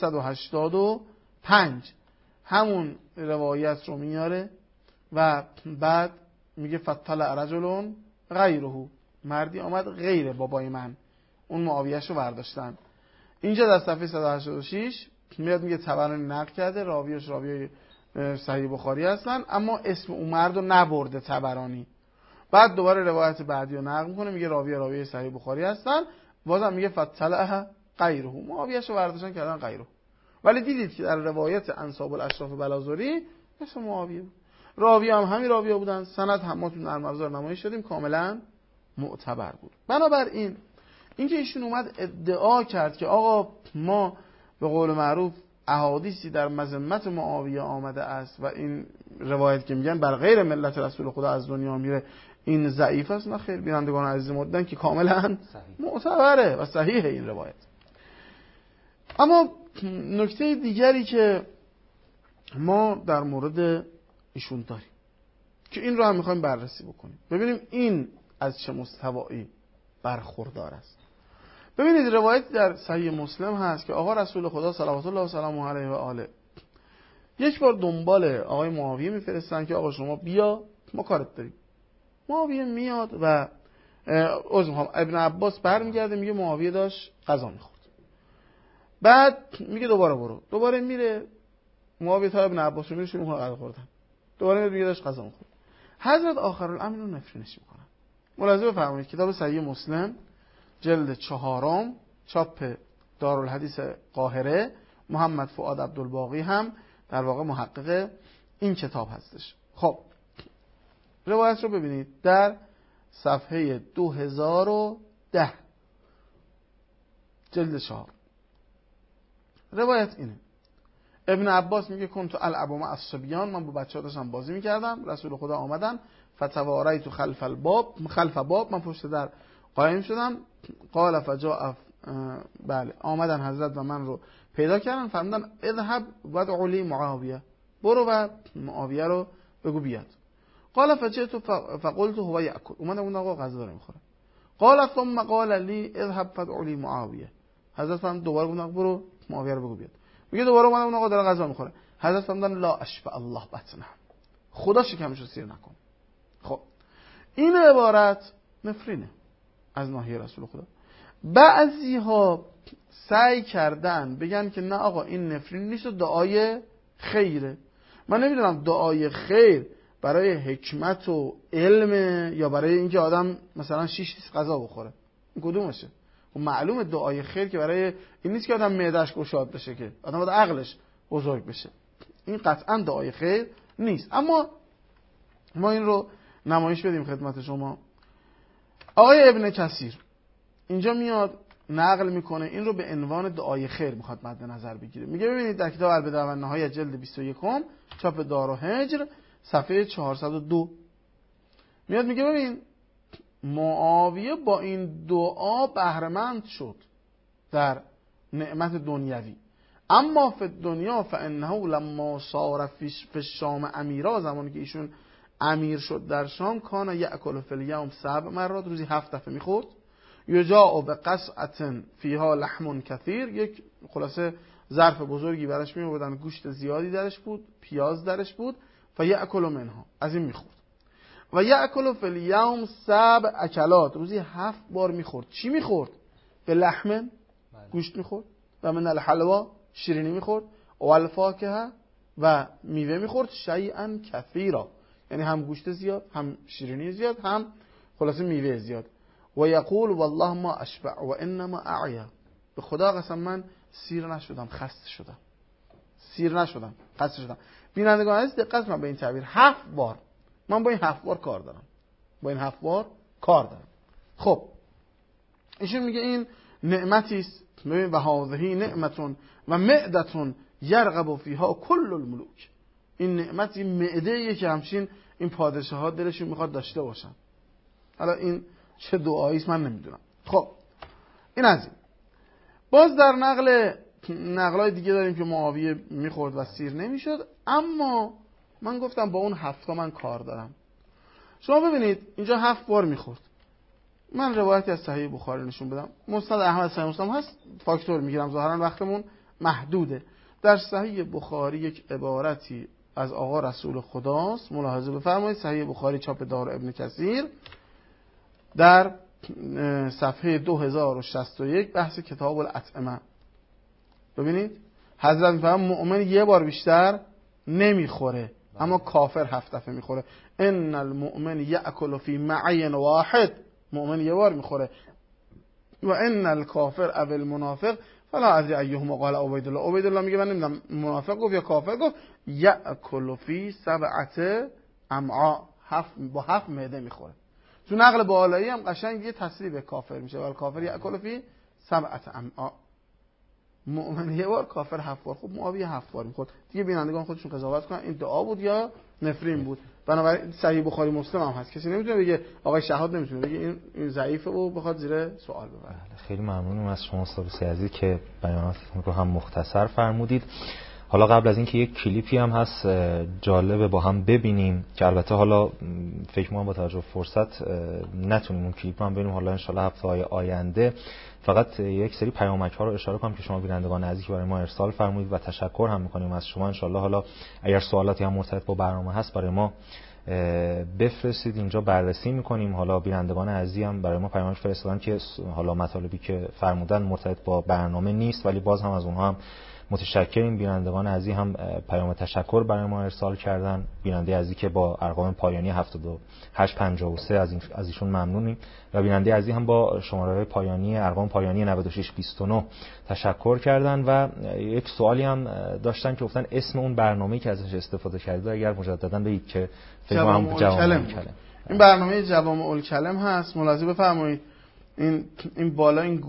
185 همون روایت رو میاره و بعد میگه فطلع رجل غیره، مردی آمد غیر بابای من، اون معاویه‌اش رو برداشتن. اینجا در صفحه 186 میاد میگه طبرانی نقل کرده، راویش راوی صحیح بخاری هستن، اما اسم اون مرد رو نبرده طبرانی. بعد دوباره روایت بعدی رو نقل میکنه، میگه راوی صحیح بخاری هستن، بازم میگه فطلع غیره، معاویه‌اش رو برداشتن کردن غیره. ولی دیدید که در روایت انساب الاشراف بلازوری اسم معاویه بود، راوی هم همین راوی بودن، سند هم ما تو نرم افزار نمایش شدیم کاملا معتبر بود. بنابراین اینکه ایشون اومد ادعا کرد که آقا ما به قول معروف احادیثی در مذمت معاویه آمده است و این روایت که میگن بر غیر ملت رسول خدا از دنیا میره این ضعیف است، نه خیر، بینندگان عزیز مدن که کاملا معتبره و صحیحه این روایت. اما نکته دیگری که ما در مورد ایشون داریم که این رو هم میخوایم بررسی بکنیم، ببینیم این از چه مستوایی برخوردار است. ببینید روایت در صحیح مسلم هست که آقا رسول خدا صلوات الله و سلامه علیه و آله یک بار دنبال آقای معاویه میفرستن که آقا شما بیا ما کارت داریم. معاویه میاد و ابن عباس برمیگرده میگه معاویه داشت غذا میخورد. بعد میگه دوباره برو، دوباره میره معاویه تا ابن عباس میره شروع میکنه غذا خوردن، دوباره میگه داشت غذا میخورد. حضرت آخرالامر رو نفرینش میکنن. ملاحظه بفرمایید کتاب صحیح مسلم جلد 4 چاپ دارالحدیث قاهره، محمد فؤاد عبدالباقی هم در واقع محقق این کتاب هستش. خب روایت رو ببینید در صفحه 2010 جلد 4. روایت اینه: ابن عباس میگه کنت العب مع الصبیان، من با بچه‌ها داشتم بازی میکردم، رسول خدا آمدن، فتواریت خلف باب، من پشت در قایم شدم، قال فجاء، بله آمدن حضرت و من رو پیدا کردن، فرمودن اذهب ودع لی معاویه، برو و معاویه رو بگو بیاد. قال فجئت فقلت هو یاکل، اومدم اون آقا غذا داره میخوره. قال ثم قال لی اذهب فدع لی معاویه، حضرت فرمود دوباره گفتن برو معاویه رو بگو بیاد. میگه دوباره اومدم اون آقا داره غذا میخوره. حضرت فرمودن لا اشفع الله بطنه، خدا شکمشو سیر نکن. خب این عبارت نفرینه از ناحیه رسول خدا. بعضی ها سعی کردن بگن که نه آقا این نفرین نیست و دعای خیره. من نمیدونم دعای خیر برای حکمت و علم یا برای اینکه آدم مثلا 6 لیتر غذا بخوره، این کدومشه؟ و معلومه دعای خیر که برای این نیست که آدم معده‌اش گشاد بشه، که آدم باید عقلش بزرگ بشه. این قطعا دعای خیر نیست. اما ما این رو نمایش بدیم خدمت شما. آقای ابن کثیر اینجا میاد نقل میکنه این رو به عنوان دعای خیر میخواد مد نظر بگیره. میگه ببینید در کتاب البدایه و النهایه جلد 21 چاپ دارالهجر صفحه 402 میاد میگه ببین معاویه با این دعا بهره‌مند شد در نعمت دنیوی، اما فی دنیا فانه لما صار فی الشام امیرا، زمانی که ایشون امیر شد در شام، کان یاکل فی الیوم 7 مرات، روزی 7 دفعه میخورد، یجاء بقصعة فیها لحم کثیر، یک خلاصه ظرف بزرگی براش میآوردن، گوشت زیادی درش بود، پیاز درش بود، فیأکل منها، از این میخورد. و یأکل فی الیوم 7 اکلات، روزی 7 بار میخورد. چی میخورد؟ به لحم، گوشت میخورد، و من الحلوا، شیرینی میخورد، و الفاکهه، و میوه میخورد، شیئا کثیرا، یعنی هم گوشت زیاد، هم شیرینی زیاد، هم خلاصه میوه زیاد. و یقول والله ما اشبع و انما اعیا، به خدا قسم من سیر نشدم، خسته شدم. سیر نشدم، خسته شدم. بینندگان عزیز دقت کنید به این تعبیر، 7 بار. من با این 7 بار کار دارم، با این 7 بار کار دارم. خب ایشون میگه این نعمتی است، و هذه نعمتون و معدتون یرغب فیها کل الملوک، این نعمتی معده‌ایه که همچین این پادشاها دلشون میخواد داشته باشن. حالا این چه دعایی است من نمیدونم. خب این از این. باز در نقل نقلای دیگه داریم که معاویه میخورد و سیر نمیشد. اما من گفتم با اون 7 من کار دارم. شما ببینید اینجا 7 بار میخورد. من روایتی از صحیح بخاری نشون بدم. مسند احمد صحیح مسلم هست، فاکتور میگیرم ظاهرا وقتمون محدوده. در صحیح بخاری یک عبارتی از آقا رسول خداست، ملاحظه بفرمایید. صحیح بخاری چاپ دار ابن کثیر در صفحه 2061 بحث کتاب الاطعمه. ببینید حضرت میفرمایند مؤمن یه بار بیشتر نمیخوره، اما کافر 7 دفعه میخوره. ان المؤمن یاکل فی معین واحد، مؤمن یه بار میخوره. و ان الکافر او المنافق فلا ادری ایهما قال عبید الله. عبید الله میگه من نمیدونم منافق گفت یا کافر گفت. یاکل فی 7 امعاء، با 7 معده میخوره. تو نقل بالایی هم قشنگ یه تصریح به کافر میشه، ولی کافر یاکل فی 7 امعاء. مؤمن یه بار، کافر 7 بار. خب معاویه 7 بار میخورد. دیگه بینندگان خودشون قضاوت کنن این دعا بود یا نفرین بود. بنابراین صحیح بخاری مسلم هم هست، کسی نمیتونه بگه آقای شهاد نمیتونه بگه این ضعیفه و بخواد زیر سوال ببره. خیلی ممنونم از شما استاد سیاضی که بیاناتتون رو هم مختصر فرمودید. حالا قبل از اینکه یک کلیپی هم هست جالبه با هم ببینیم که البته حالا فکر می‌کنم با توجه به فرصت نتونیم اون کلیپ هم ببینیم، حالا ان شاءالله هفته‌های آینده. فقط یک سری پیامک‌ها رو اشاره کنم که شما بینندگان عزیز برای ما ارسال فرمودید و تشکر هم می‌کنیم از شما. ان شاءالله حالا اگر سوالاتی هم مرتبط با برنامه هست برای ما بفرستید، اینجا بررسی می‌کنیم. حالا بینندگان عزیز هم برای ما پیامک فرستادن که حالا مطالبی که فرمودن مرتبط با برنامه نیست، ولی باز هم از اونها هم متشکریم. بینندگان عزیز هم پیام تشکر برای ما ارسال کردن. بیننده عزیزی که با ارقام پایانی 7853 از ایشون ممنونیم و بیننده عزیزی هم با شماره پایانی ارقام پایانی 9629 تشکر کردن و یک سوالی هم داشتن که گفتن اسم اون برنامه‌ای که ازش استفاده کردید اگر مجددا بگید که جوامع الکلم. این برنامه جوامع الکلم هست. ملاحظه بفرمایید این بالا این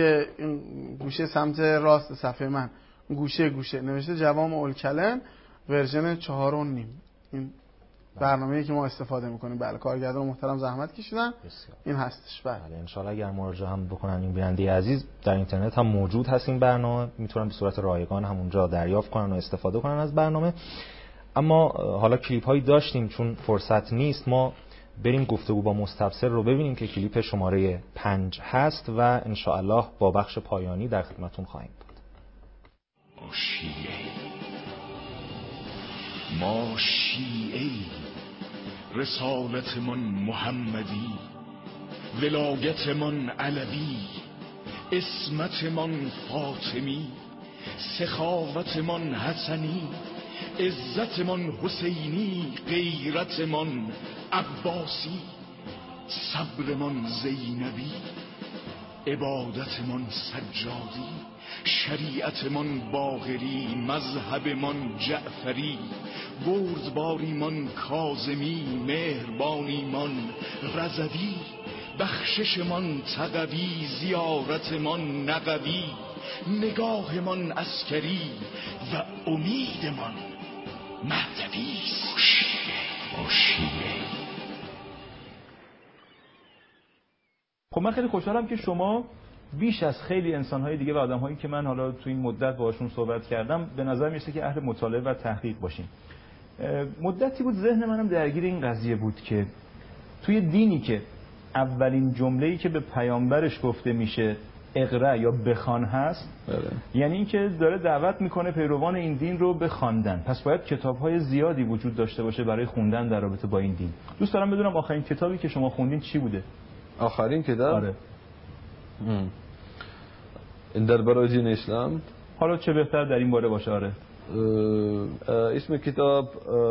گوشه سمت راست صفحه من گوشه نوشته جوامع الکلم ورژن 4.5. این برنامه‌ای که ما استفاده می‌کنیم. بله کارگردان محترم زحمت کشیدن. این هستش. بله ان شاءالله اگر مراجعه هم بکنن این بیننده عزیز در اینترنت هم موجود هست این برنامه، میتونن به صورت رایگان همونجا دریافت کنن و استفاده کنن از برنامه. اما حالا کلیپ هایی داشتیم، چون فرصت نیست ما بریم گفتگو با مستبصر رو ببینیم که کلیپ شماره 5 هست و ان شاءالله با بخش پایانی در خدمتتون خواهیم بود. ما شیعه رسالتمون محمدی، ولایتمون علوی، اسمتمون فاطمی، سخاوتمون حسنی، عزتمون حسینی، غیرتمون عباسی، صبرمون زینبی، عبادتمون سجادی، شریعتمون باقری، مذهبمون جعفری، بردباریمون کاظمی، مهربانیمون رضوی، بخششمون تقوی، زیارتمون نقوی، نگاهمون عسکری و امیدمون مهدوی. خب من خیلی خوشحالم که شما بیش از خیلی انسان‌های دیگه و آدم‌هایی که من حالا تو این مدت باهاشون صحبت کردم به نظر میرسه که اهل مطالعه و تحقیق باشین. مدتی بود ذهن منم درگیر این قضیه بود که توی دینی که اولین جمله‌ای که به پیامبرش گفته میشه اقرا یا بخوان هست، یعنی اینکه داره دعوت میکنه پیروان این دین رو به خواندن، پس باید کتاب‌های زیادی وجود داشته باشه برای خوندن در رابطه با این دین. دوست دارم بدونم آخرین کتابی که شما خوندین چی بوده؟ آخرین کتاب؟ آره. این درباره دین اسلام؟ حالا چه بهتر در این باره باشه. آره. اسم کتاب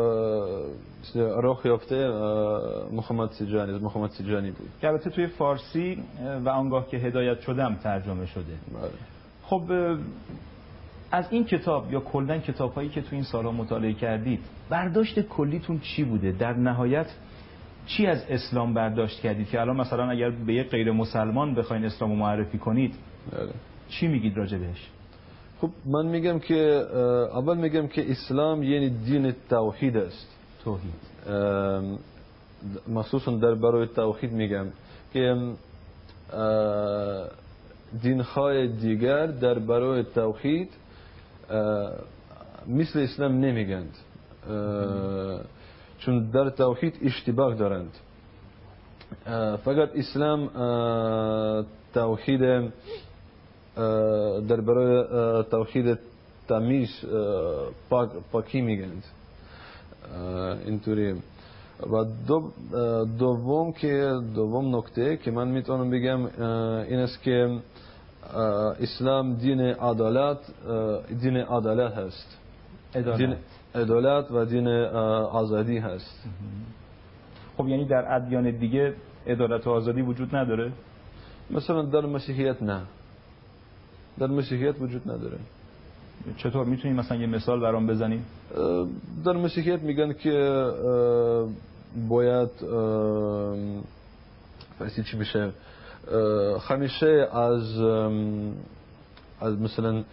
راه یافته محمد سیجانی بود که البته توی فارسی و آنگاه که هدایت شدم ترجمه شده. بله. خب از این کتاب یا کلاً کتاب‌هایی که تو این سال‌ها مطالعه کردید برداشت کلیتون چی بوده؟ در نهایت چی از اسلام برداشت کردید که الان مثلا اگر به یک غیر مسلمان بخواید اسلامو معرفی کنید چی میگید راجع بهش؟ خب من میگم که اول میگم که اسلام یعنی دین توحید است. توحید. مخصوصا در برای توحید میگم که دین‌های دیگر در برای توحید مثل اسلام نمیگند، چون در توحید اشتباه دارند. فقط اسلام توحید در برای توحید تمیز پاکی میگند. اینطوری. و دوم نکته که من میتونم بگم این است که اسلام دین عدالت هست، دین عدالت و دین آزادی هست. خب یعنی در ادیان دیگه عدالت و آزادی وجود نداره؟ مثلا در مسیحیت نه، در مسیحیت وجود نداره. چطور؟ میتونی مثلا یه مثال برام بزنی؟ در مسیحیت میگن که باید فارسی چی بشه، همیشه از مثلا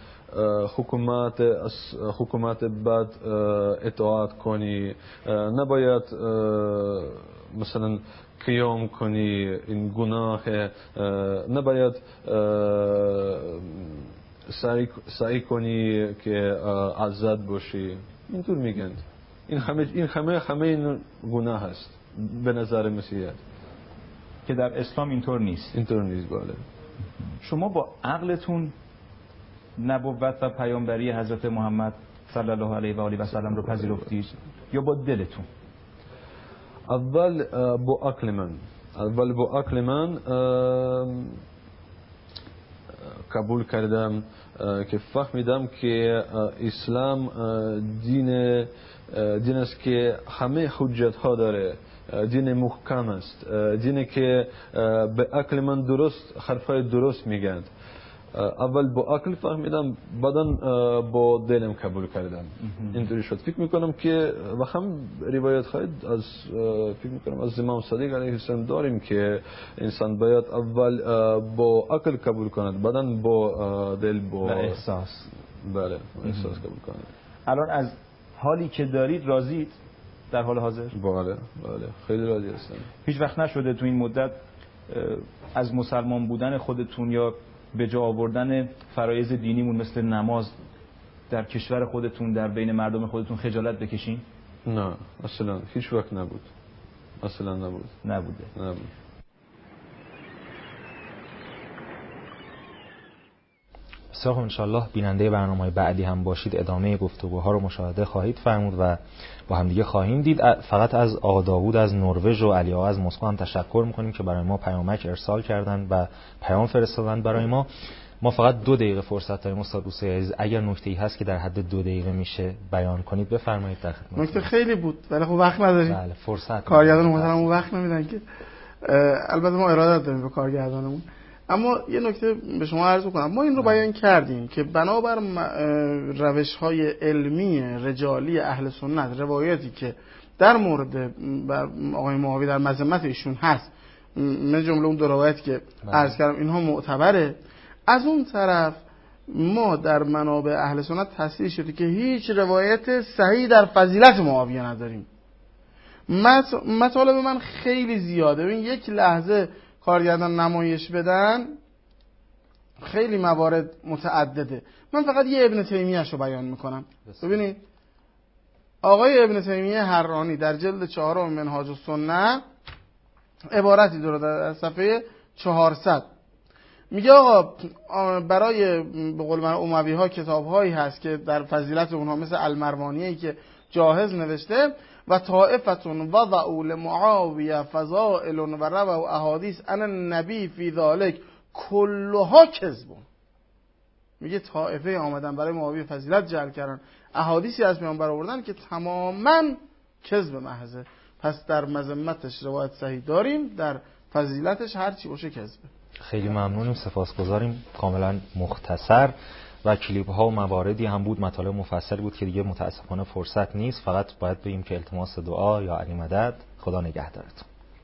حکومت بد اطاعت کنی، نباید مثلا قیام کنی، این گناه، نباید سعی کنی که آزاد باشی. اینطور میگن. این همه این گناه هست به نظر مسیحیت، که در اسلام اینطور نیست. اینطور نیست. بله. شما با عقلتون نبوت و پیامبری حضرت محمد صلی الله علیه و آله و سلم رو پذیرفتید یا با دلتون؟ اول با عقل من قبول کردم که فهمیدم که اسلام دین است که همه حجت ها داره، دین محکم است، دینی که به عقل من درست حرفای درست میگن. اول با عقل فهمیدم، بعداً با دلم قبول کردم. اینطوری شد. فکر میکنم که و هم روایت های از امام صادق علیه السلام داریم که انسان باید اول با عقل قبول کند، بعداً با دل، با احساس. بله، احساس قبول کند. الان از حالی که دارید راضید در حال حاضر؟ بله، خیلی راضی هستم. هیچ وقت نشده تو این مدت از مسلمان بودن خودتون یا به جا آوردن فرایض دینیمون مثل نماز در کشور خودتون، در بین مردم خودتون خجالت بکشین؟ نه، اصلا هیچ وقت نبود. اصلا نبوده. بسیار خوب، انشالله بیننده برنامه‌های بعدی هم باشید. ادامه گفتگوها رو مشاهده خواهید فرمود و با هم دیگه خواهیم دید. فقط از آقا داوود از نروژ و علی آقا از مسکو هم تشکر می‌کنیم که برای ما پیامک ارسال کردن و پیام فرستادن برای ما. ما فقط 2 دقیقه فرصت داریم. استاد دوستای عزیز، اگر نکته‌ای هست که در حد 2 دقیقه میشه بیان کنید بفرمایید. در خدمت. نکته خیلی بود ولی خب وقت نداریم. بله، فرصت. کارگردان محترم وقت نمیدن که البته ما اراده داریم به کارگردانمون. اما یه نکته به شما عرض کنم، ما این رو بیان کردیم که بنابر روش‌های علمی رجالی اهل سنت، روایاتی که در مورد آقای معاویه در مذمت ایشون هست، من جمله اون 2 روایتی که عرض کردم اینها معتبره. از اون طرف ما در منابع اهل سنت تصحیح شده که هیچ روایت صحیح در فضیلت معاویه نداریم. مطالب من خیلی زیاده. ببین یک لحظه کارگردان نمایش بدن خیلی موارد متعدده. من فقط یه ابن تیمیه‌شو بیان میکنم. ببینید آقای ابن تیمیه حرانی در جلد 4 منهاج السنه عبارتی داره در صفحه 400 میگه آقا برای به قول من اموی ها کتاب هایی هست که در فضیلت اونها مثل المروانیه‌ای که جاهز نوشته و طائفتون وضعوا لمعاویه فضائل و رووا احادیث ان النبی فی ذلک کلها کذبون. میگه طائفه آمدن برای معاویه فضیلت جعل کردن، احادیثی از پیامبر آوردن که تماما کذب محضه. پس در مذمتش روایت صحیح داریم، در فضیلتش هر چی باشه کذبه. خیلی ممنونیم، سپاسگزاریم. کاملا مختصر و کلیپ ها و مواردی هم بود، مطالب مفصلی بود که دیگه متاسفانه فرصت نیست. فقط باید بگیم که التماس دعا یا علی مدد. خدا نگهدارتون.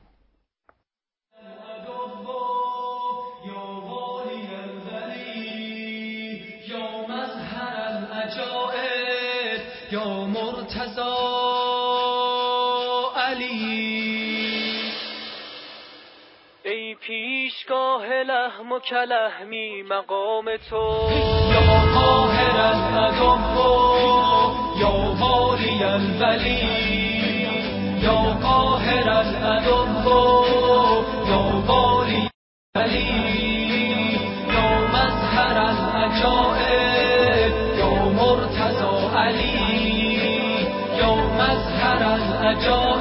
یا مرتضی علی ای ای پیشگاه لحم و کلحمی مقام تو یا قاهر العدو یا والی الولی یا قاهر العدو یا والی الولی یا مظهر العجائب یا مرتضی علی یا مظهر العجائب